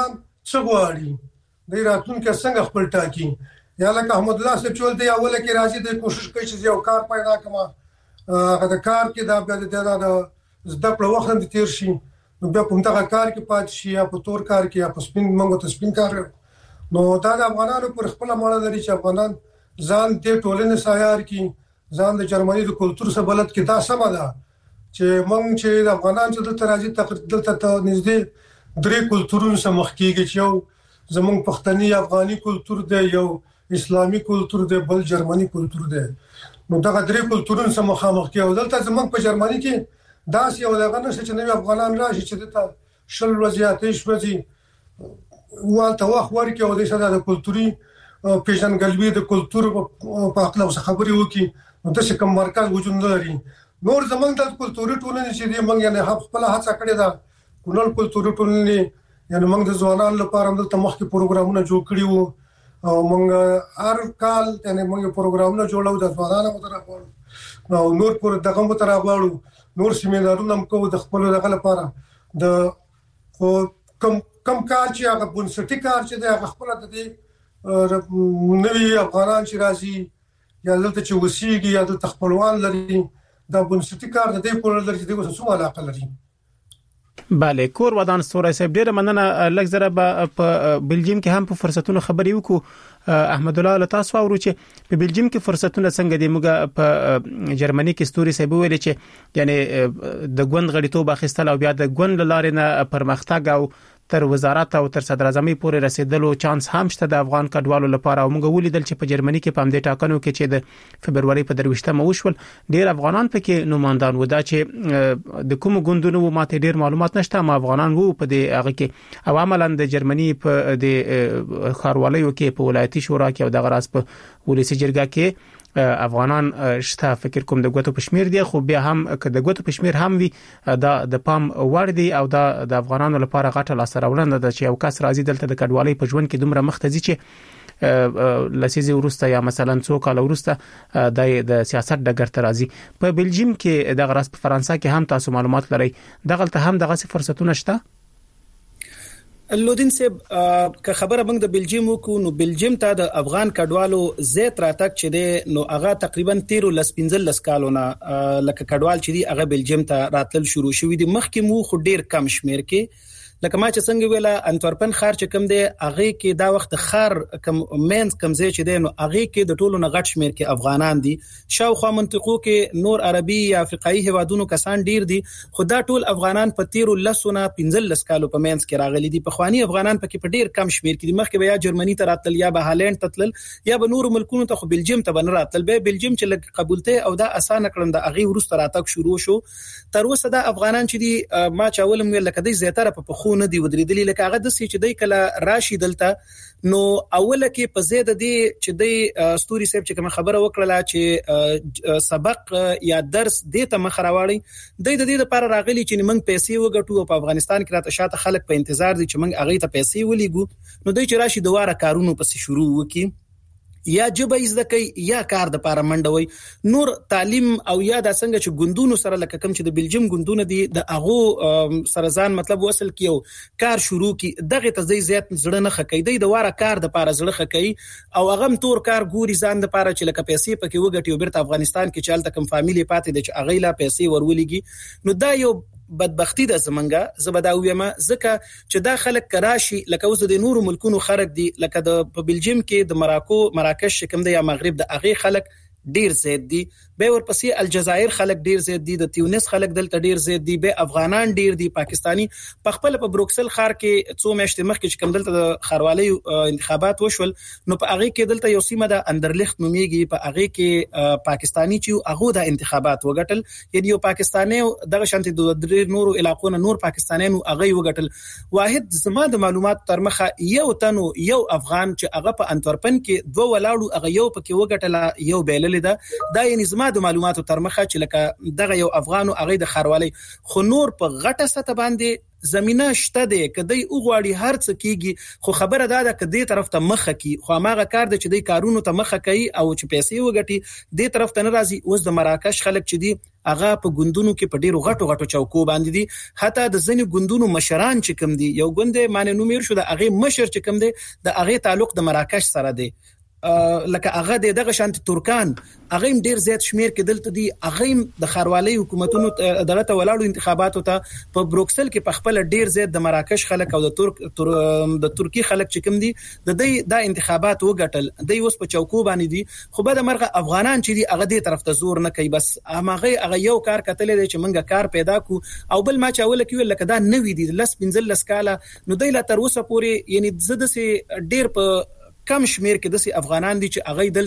څه غواړي د راتلونکي څنګه خپل ټاکي یا لکه احمد الله صاحب چول دی اوله کې راځي د کوشش کوي چې یو کار پیدا کړم هغه د کار کې دا بیا د زده کړو وخت د تیر شي نو بیا په دغه کار کې پات شي یا په تور کار کې یا په سپین منګو ته سپین کار نو دا د افغانانو پر خپل مړه لري چې افغانان ځان د ټولنې سایار کې ځان د جرمني د کلچر سره بلد کې دا سم ده چې موږ چې د افغانان چې د تراجي تقریبا ته نږدې درې کلچرونو سره مخ کېږي چې یو زمونږ پښتني افغاني کلچر دی یو اسلامي کلچر دی بل جرمني کلچر دی نو دا درې کلچرونو سره مخامخ کې او دلته زمونږ په جرمني کې دا سی یو دغه نشه چې نوې افغانان راشي چې دته شل وضعیت شوځي والته واخ ورکه او د شاده د کلچري پیژنګلوي د کلچر په خپل خبرې وکي نو د څه کوم مرکز وجود لري نور زمونږ د کلچري ټولنې چې دی موږ نه خپل هڅه کړې ده کونل کلچري ټولنې یعنی موږ د ځوانانو لپاره د تمخکي پروګرامونه جوړ کړی وو او موږ هر کال یعنی موږ پروګرامونه جوړو د ځوانانو مترابط نو نور پر دغه مترابط نور سیمینارونه کوو د خپل دغه لپاره د کم کم کار چې هغه بنسټي کار چې د خپل د دې نوې افغانان چې راځي یا دلته چې وسیږي یا د خپلوان لري دا بنسټي کار د دې په لور چې د وسو علاقه لري
bale کور ودان ستوري صاحب ډیره مننه لږ زره په بلجیم کې هم په فرصتونو خبرې وکړو احمد الله له تاسو ورو چې په بلجیم کې فرصتونه څنګه دي موږ په جرمني کې ستوري صاحب ویل چې یعنی د ګوند غړیتوب اخیستل او بیا د ګوند لارې نه پرمختګ او تر وزارت او تر صدر اعظمي پورې رسیدلو چانس هم شته د افغان کډوالو لپاره او موږ ولیدل چې په جرمني کې په همدې ټاکنو کې چې د فبرवरी په درويشتمه وشول ډیر افغانان پکې نوماندان ودا چې د کوم ګوندونو ماته ډیر معلومات نشته ما افغانان وو په دې هغه کې او عملاً د جرمني په د خاروالۍ کې په ولایتي شورا کې او د غراس په ولسی جرګه کې افغانان شته فکر کوم د ګوتو پښمیر دی خو بیا هم که د ګوتو پښمیر هم وي دا د پام وړ دی او دا د افغانانو لپاره غټه لاسراوړنه ده چې یو کس راځي دلته د کډوالۍ په ژوند کې دومره مختزي چې لسیزي ورسته یا مثلا څو کال ورسته د سیاست ډګر ته راځي په بلجیم کې د غراس په فرانسه کې هم تاسو معلومات لرئ دغه هم دغه فرصتونه شته
لودین صاحب که خبره موږ د بلجیم وکړو نو بلجیم ته د افغان کډوالو زیات راتګ چې دی نو هغه تقریبا تیرو لس پنځل لس کالونه لکه کډوال چې دی هغه بلجیم ته راتل شروع شوې دي مخکې مو خو ډیر کم شمیر کې لکه ما چې څنګه ویله انټورپن خار چې کم دی هغه کې دا وخت خار کم مینز کم ځای چې دی نو هغه کې د ټولو نه غټ شمیر کې افغانان دي شاوخوا منطقو کې نور عربي یا افریقایي هوادونو کسان ډیر دي خو دا ټول افغانان په تیرو لسونه پنځل لس کالو په مینز کې راغلي دي په خواني افغانان پکې په ډیر کم شمیر کې دي مخکې بیا جرمني ته راتل یا به هالند ته تلل یا به نور ملکونو ته خو بلجیم ته بن راتل به بلجیم چې لږ قبولته او دا اسانه کړم د هغه ورسته راتګ شروع شو تر اوسه دا افغانان چې دي ما چاولم ویل لکه د زیاتره په خونه دي ودرېدلي لکه هغه د سې چې دای کله راشي دلته نو اوله کې په زیاده دي چې د ستوري صاحب چې کوم خبره وکړه چې سبق یا درس د ته مخراوړي د دې لپاره راغلي چې موږ پیسې وګټو په افغانستان کې راته شاته خلک په انتظار دي چې موږ هغه ته پیسې ولېګو نو دوی چې راشي دواره کارونو پسې شروع وکړي یا جبه از دکې یا کار د پاره منډوي نور تعلیم او یا د څنګه چې ګوندونو سره لکه کم چې د بلجیم ګوندونه دي د اغه سرزان مطلب وصل کیو کار شروع کی دغه ته زی زیات زړه نه خکې د واره کار د پاره زړه خکې او اغه تور کار ګوري ځان د پاره چې لکه پیسې پکې وګټي او بیرته افغانستان کې چالت کم فامیلی پاتې د چې اغه لا پیسې ورولېږي نو دا یو بدبختی ده زمونږه زبداویمه ځکه چې دا خلک کراشي لکه اوس د نورو ملکونو خرق دي لکه د بلجیم کې د مراکو مراکش کوم د یا مغرب د اغه خلک ډیر زیات دي به ورپسې الجزائر خلک ډیر زیات دي د تیونس خلک دلته ډیر زیات دي به افغانان ډیر دي پاکستانی په خپل په بروکسل ښار کې څو میاشتې مخکې چې کوم دلته د خاروالۍ انتخابات وشول نو په هغه کې دلته یو سیمه د اندرلخت نوميږي په هغه کې پاکستانی چې هغه د انتخابات وګټل یعنی یو پاکستانی دغه شانتي د درې نورو علاقونو نور پاکستانیانو هغه وګټل واحد زما د معلومات تر مخه یو تنو یو افغان چې هغه په انټورپن کې دوه ولاړو هغه یو پکې وګټل یو بیل دا دا یعنی زما د معلوماتو تر مخه چې لکه دغه یو افغانو هغه د خاروالۍ خو نور په غټه سطح باندې زمينه شته ده کدی وګواړي هر څه کیږي خو خبره ده د کدی طرف ته مخه کی خو ماغه کار د چې د کارونو ته مخه کوي او چې پیسې وګټي د طرف ته ناراضي اوس د مراکش خلک چې دي هغه په ګوندونو کې په ډیرو غټو غټو چوکو باندې دي حتی د ځینې ګوندونو مشران چې کوم دي یو ګوند معنی نومیر شو د هغه مشر چې کوم دي د هغه تعلق د مراکش سره دی لکه هغه دغه شانت ترکان هغه ډیر زیات شمیر کې دلته دي هغه د خاروالي حکومتونو دغه ولاړو انتخاباتو ته په بروکسل کې په خپل ډیر زیات د مراکش خلک او د ترک تر د ترکی خلک چې کوم دي د دې د انتخابات وګټل د اوس په چوکو باندې دي خو به د مرغه افغانان چې دي هغه دې طرف ته زور نه کوي بس هغه هغه یو کار کتل دي چې منګه کار پیدا کو او بل ما چاول کې لکه دا نوې دي لس پنځل لس کاله نو د لا تر اوسه پورې یعنی زده سي ډیر په کم شمیر کې د سي افغانان دي چې هغه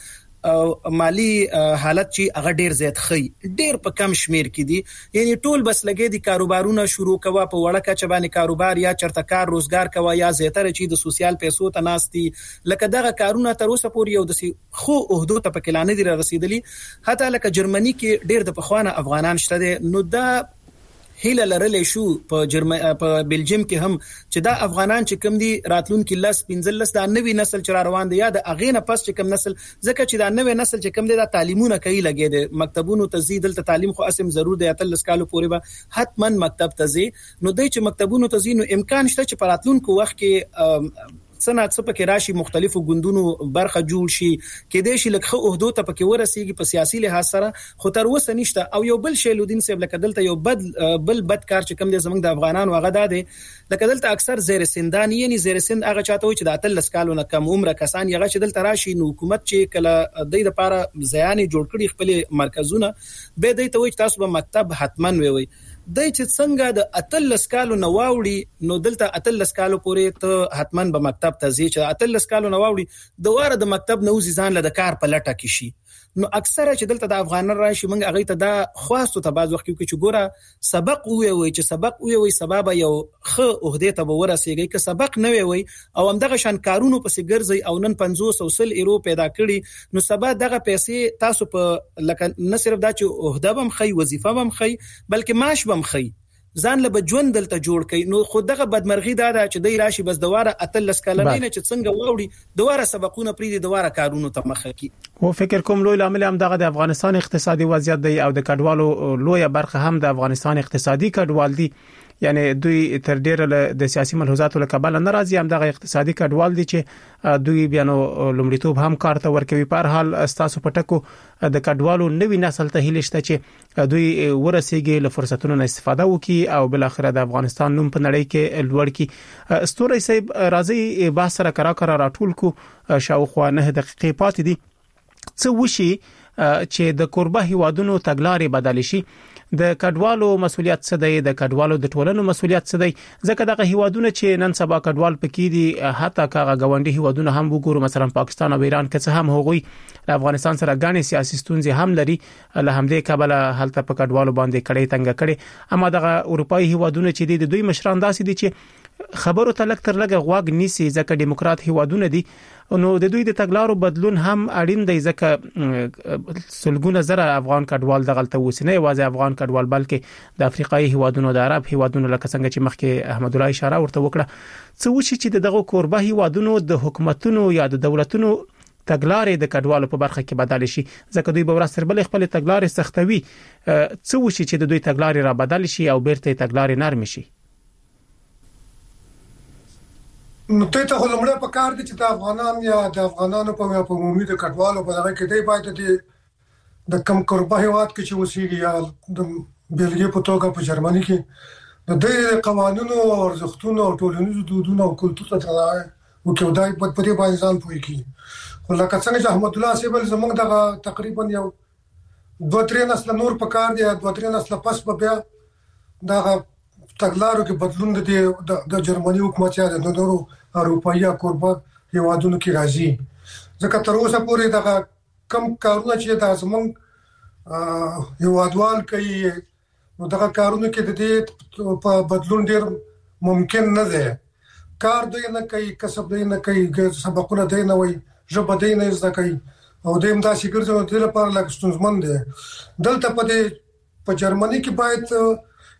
دلته مالی حالت چې هغه ډیر زیات خي ډیر په کم شمیر کې دي یعنی ټول بس لګي دي کاروبارونه شروع کوا په وړه کچ باندې کاروبار یا چرته کار روزګار کوا یا زیاتره چې د سوسیال پیسو ته ناستي لکه دغه کارونه تر اوسه پورې یو د سي خو عہدو ته پکې لانه دي رسیدلی حتی لکه جرمني کې ډیر د پخوانه افغانان شته نو دا هیله لرلې شو په جرمن په بلجیم کې هم چې دا افغانان چې کم دي راتلون کې لاس پنځل لاس د نوې نسل چې روان دي یا د اغه نه پس چې کم نسل ځکه چې دا نوې نسل چې کم دي دا تعلیمونه کوي لګي دي مکتبونو تزيد دلته تعلیم خو اسم ضرور دی اتل کالو پورې به حتما مکتب تزي نو دای چې مکتبونو تزي نو امکان شته چې پراتلون کو وخت کې سنات څه پکې راشي مختلفو ګوندونو برخه جوړ شي کې د شي لکه عہدو ته پکې ورسیږي په سیاسي لحاظ سره خو تر اوسه نشته او یو بل شی لودین صاحب لکه دلته یو بد بل بد کار چې کم دي زمنګ د افغانانو هغه ده لکه دلته اکثر زیر سندان یعنی زیر سند هغه چاته وي چې د اتل کالو نه کم عمره کسان یغه چې دلته راشي نو حکومت چې کله د دې لپاره ځیان جوړ کړي خپل مرکزونه به د ته وي تاسو به مکتب حتمن وي دای چې څنګه د اتل کالو نواوړي نو دلته اتل کالو پورې ته حتمن به مکتب ته ځي چې اتل کالو نواوړي دواره د مکتب نو ځان له کار په لټه کې شي نو اکثره چې دلته د افغانان راشي موږ هغه ته دا خواستو ته باز وخت کې چې ګوره سبق وي وي چې سبق وي وي سبب یو خ عہده ته ورسیږي که سبق نه وي او هم دغه شان کارونو پسې ګرځي او نن پنځوس او سل ایرو پیدا کړي نو سبا دغه پیسې تاسو په لکه نه صرف دا چې عہده بم خي وظیفه بم خي بلکې معاش بم خي ځان له بجوند دلته جوړ کړي نو خو دغه بدمرغي دا ده چې دای راشي بس دواره اتل سکلنه نه چې څنګه ووري دواره سبقونه پری دي دواره کارونو ته مخه کی
و فکر کوم لوی عامل هم دغه د افغانستان اقتصادي وضعیت دی او د کډوالو لوی برخه هم د افغانستان اقتصادي کډوال دي یعنی دوی تر ډیره د سیاسي ملحوظاتو له کبل ناراضي هم دغه اقتصادي کډوال دي چې دوی بیانو لومړیتوب هم کار ته ورکوي په هر حال استاسو پټکو د کډوالو نوې نسل ته هیله شته چې دوی ورسیږي له فرصتونو استفاده وکړي او بل اخر د افغانستان نوم په نړۍ کې لوړ کړي استوري صاحب راځي با سره کرا کرا راټول کو شاوخوا نه دقیقې پاتې دي څه وشي چې د قربه هیوادونو تګلارې بدل شي د کډوالو مسولیت څه دی د کډوالو د ټولنو مسولیت څه دی ځکه دغه هیوادونه چې نن سبا کډوال پکې دي حتی کاغه غونډي هیوادونه هم وګورو مثلا پاکستان او ایران کې هم هغوی د افغانستان سره غانې سیاسي ستونزې هم لري له همدې کبل هلته په کډوالو باندې کړي تنګ کړي اما دغه اروپאי هیوادونه چې د دوی مشران داسې دي چې خبرو ته لک تر لګه غواګ نیسي ځکه دیموکرات هیوادونه دي نو د دوی د تګلارو بدلون هم اړین دی ځکه سلګونه زره افغان کډوال دغلته وسنه یوازې افغان کډوال بلکې د افریقایي هیوادونو د عرب هیوادونو لکه څنګه چې مخکې احمد الله اشاره ورته وکړه څه وشي چې دغه قربه هیوادونو د حکومتونو یا د دولتونو تګلارې د کډوالو په برخه کې بدل شي ځکه دوی به ورسره بل خپل تګلارې سختوي څه وشي چې د دوی تګلارې را بدل شي او بیرته تګلارې نرم شي
نو ته ته لمړه په کار دي چې د افغانان یا د افغانانو په په عمومي د کډوالو په دغه کې دی باید د د کم قربه هیواد کې چې وسیږي یا د بلګي په توګه په جرمني کې د دې قوانینو او ارزښتونو او ټولنیزو دودونو او کلتور ته راځي او کې ودای په دې باندې ځان پوي کی خو لکه څنګه چې احمد الله سیبل زمونږ دغه تقریبا یو دوه درې نسل نور په کار دی دوه درې نسل پس په بیا دغه تګلارو کې بدلون د د جرمني حکومت یا د نورو اروپایي قربه هیوادونو کې راځي ځکه تر اوسه پورې دغه کم کارونه چې د زمون هیوادوال کوي نو دغه کارونه کې د دې په بدلون ډیر ممکن نه دی کار دوی نه کوي کسب دوی نه کوي سبقونه دوی نه وي ژبه دوی نه زده کوي او دوی هم دا شي ګرځي د لپاره لږ ستونزمن دی دلته په دې په جرمني کې باید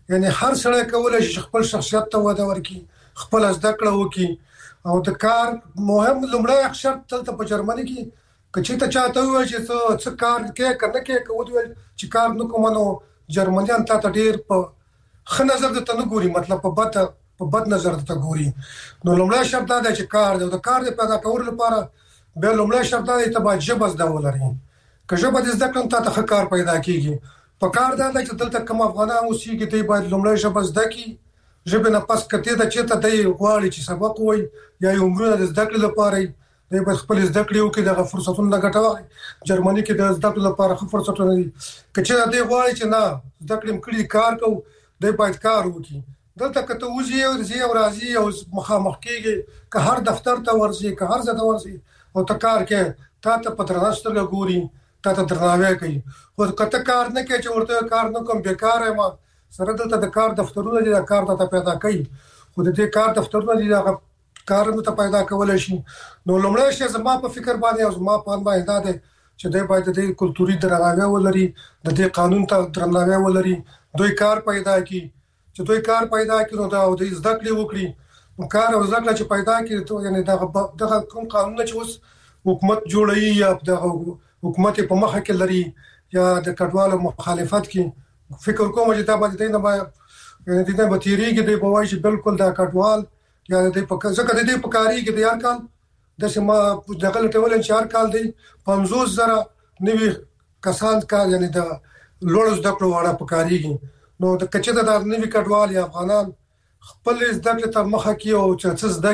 یعنی هر سړی کولای شي خپل شخصیت ته وده ورکړي، خپل زده کړه وکړي او د کار مهم لومړی شرط تلته په جرمني کې کچې ته چاته وایي چې څه څه کار کې کنه کې کوو چې کار نه کوم نو جرمنیان ته ډیر په ښه نظر ته نه ګوري، مطلب په بد په بد نظر ته ګوري. نو لومړی شرط دا دی چې کار دی، د کار د پیدا کولو لپاره به لومړی شرط دا دی چې باید ژبه زده ولري. که ژبه دې زده کړم ته ښه کار پیدا کیږي. په کار دا دی چې دلته کوم افغانان اوسېږي دی باید لومړی ژبه زده کړي، ژبه نه پس کته ته چې ته دی غواړي چې سبق وایي یا یو عمرونه د زده کړې لپاره دی باید خپل زده کړې وکړي، دغه فرصتونه نه ګټه واخلي. جرمني کې د زده کړې لپاره ښه فرصتونه دي. که چې دی غواړي چې نه زده کړې کړي کار کوو دی باید کار وکړي. دلته کته وځي او ځي او راځي او مخامخ کېږي، که هر دفتر ته ورځي که هر ځای ته ورځي او ته کار کې تا ته په درنه سترګه ګوري، تا ته درناوی کوي. خو کته کار نه کوي چې ورته کار نه کوم بیکاره ما سره دلته د کار دفترونه دي، د کار ته پیدا کوي. خو د دې کار دفترونه دي هغه کار نو ته پیدا کولای شي. نو لومړی شی زما په فکر باندې او زما په باندې دا دی چې دوی باید د کلتوري درناوی ولري، د دې قانون ته درناوی ولري، دوی کار پیدا کړي. چې دوی کار پیدا کړي نو دا د زده کړې وکړي. نو کار او زده کړه چې پیدا کړي ته یعنی دغه دغه کوم قانون چې اوس حکومت جوړوي یا دغه حکومت په مخه کې لري یا د کډوالو مخالفت کې فکر کوم چې دا باندې نه ما یعنی د دې په تیریږي د بوای چې بالکل دا کډوال یا د په ځکه د دې په کاری کې د یار کال د سما دغه ټول انشار کال دی پنځوس زره نوي کسان کار یعنی د لوړ زده کړو وړه په کاریږي. نو د کچې د نوي کډوال یا افغانان خپل زده کړې ته مخه کې او چې زده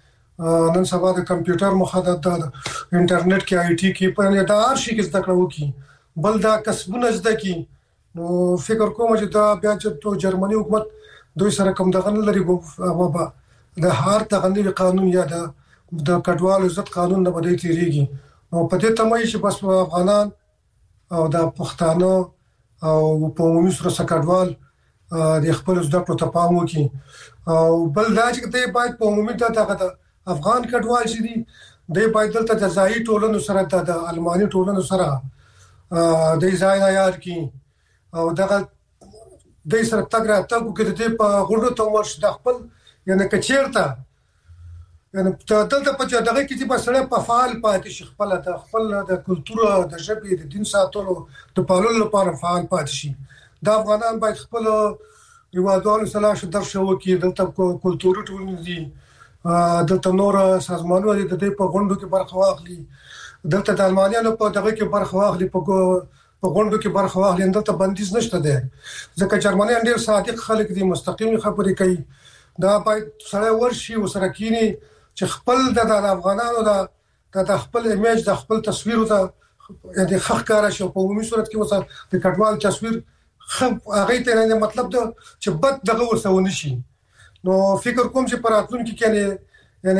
کې نن سبا د کمپیوټر مخه د انټرنیټ کې آی ټي کې په دا هر شي کې زده کړو کې بل دا کسبونه زده کې. نو فکر کوم چې دا بیا چې جرمني حکومت دوی سره کوم دغه لري بابا د هر تغنی قانون یا د د کډوالو عزت قانون نه بدای تیریږي. نو په دې تمه چې بس افغانان او د پښتانه او په عمومي سره سکډوال د خپل زده کړو ته پام وکړي. او بل دا چې ته باید په عمومي ته د افغان کډوال چې دي د باید دلته د ځایي ټولنو سره د الماني ټولنو سره د ځای نه یار کی او دغه د سره تګ را تګ کې د په غوډو ته ورش د خپل یعنی کچیرته یعنی دلته په دغه کې چې بسړه په فعال پاتې شي، خپل د خپل د کلتور د ژبې د دین ساتلو د پاللو لپاره فعال پاتې شي. د افغانان باید خپل یوادوالو سلاش درشه وکړي، دلته کلتوري ټولنې دي، دلته نور سازمانونه دي د دې په غونډو کې برخه واخلي، دلته د المانیانو په دغه کې برخه واخلي، په په غونډو کې برخه واخلي. دلته بندیز نشته دی ځکه جرمنیان ډیر صادق خلک دي، مستقیم خبرې کوي. دا باید سره ورشي او سره کینی چې خپل د افغانانو د د خپل ایمیج د خپل تصویر ته یعنی خخ کار شي په عمومي صورت کې وسه د کډوال تصویر خپ هغه ته نه مطلب دا چې بد دغه ورسونه شي. نو فکر کوم چې پراتون کې کنه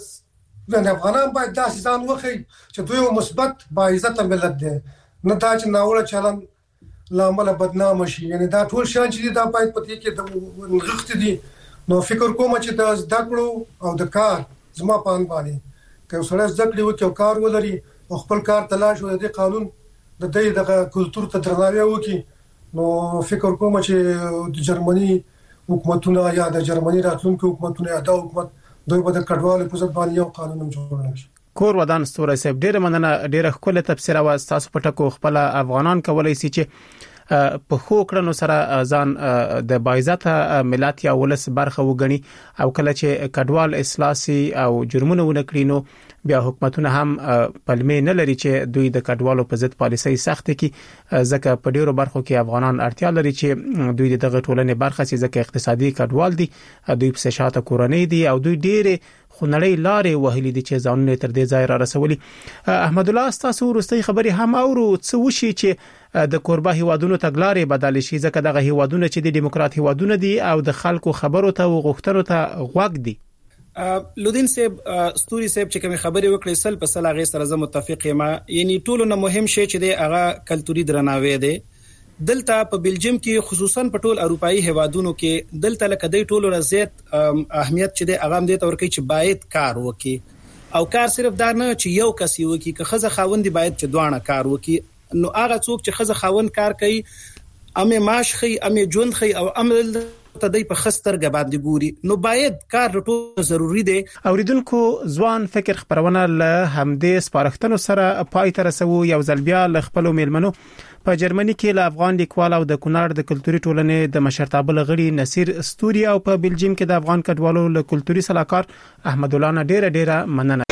یعنی د افغانان باید داسې ځان وخی چې دوی مثبت با عزت ملت دي، نه دا چې ناوړه چلن لامل بدنام شي. یعنی دا ټول شان چې دا باید پتی کې د نغښت دي. نو فکر کوم چې د زده کړو او د کار زما په ان باندې که سره زده کړو او کار ولري او خپل کار تلاش او د قانون د دې د کلچر ته درناوی وکړي، نو فکر کوم چې د جرمني حکومتونه یا د جرمني راتلونکو حکومتونه یا د حکومت دوی به د کډوالو په ځای باندې یو قانون جوړ کړي.
کور ودان ستوره صاحب ډیره مننه، ډیره خپل تفسیر او تاسو په ټکو خپل افغانان کولای شي چې په خو کړنو سره ځان د بایزت ملت یا ولس برخه وګڼي او کله چې کډوال اصلاحي او جرمونه ونکړي نو بیا حکومتونه هم پلمې نه لري چې دوی د کډوالو په ضد پالیسي سخت کړي، ځکه په ډیرو برخو کې افغانان اړتیا لري چې دوی دغه ټولنې برخه سي، ځکه اقتصادي کډوال دي، دوی په شاته کورنۍ دي او دوی ډیره خنړې لارې وهلې دي چې ځانونه تر دې ځای را رسولي. احمد الله تاسو ورستۍ خبري هم اورو څه وشي چې د کوربه هیوادونو تګلارې بدل شي، ځکه دغه هیوادونه چې د دیموکرات هیوادونه دي او د خلکو خبرو ته او غوښتنو ته غوږ دي.
لودین صاحب ستوري صاحب چې کوم خبرې وکړې سل په سل هغه سره زه متفق یم. یعنی ټولو نه مهم شی چې د هغه کلتوري درناوی دی. دلته په بلجیم کې خصوصا په ټول اروپאי هیوادونو کې دلته لکه د ټولو رضایت اهمیت چې د اغام دي تور کې چې باید کار وکي او کار صرف دا نه چې یو کس وکي که خزه خاوند باید چې دوانه کار وکي. نو هغه څوک چې خزه خاوند کار کوي امه معاش خي امه ژوند خي او عمل تدای په خستر غباندې ګوري نو باید کار ټول ضروری دی.
اوریدونکو ځوان فکر خبرونه له همدې سپارښتنو سره پای ته رسو. یو ځل بیا له خپل میلمنو په جرمني کې له افغان لیکوال او د کونړ د کلتوري ټولنې د مشرتابه لغړي نصیر استوري او په بلجیم کې د افغان کډوالو له کلتوري سلاکار احمد الله نه ډیره ډیره مننه.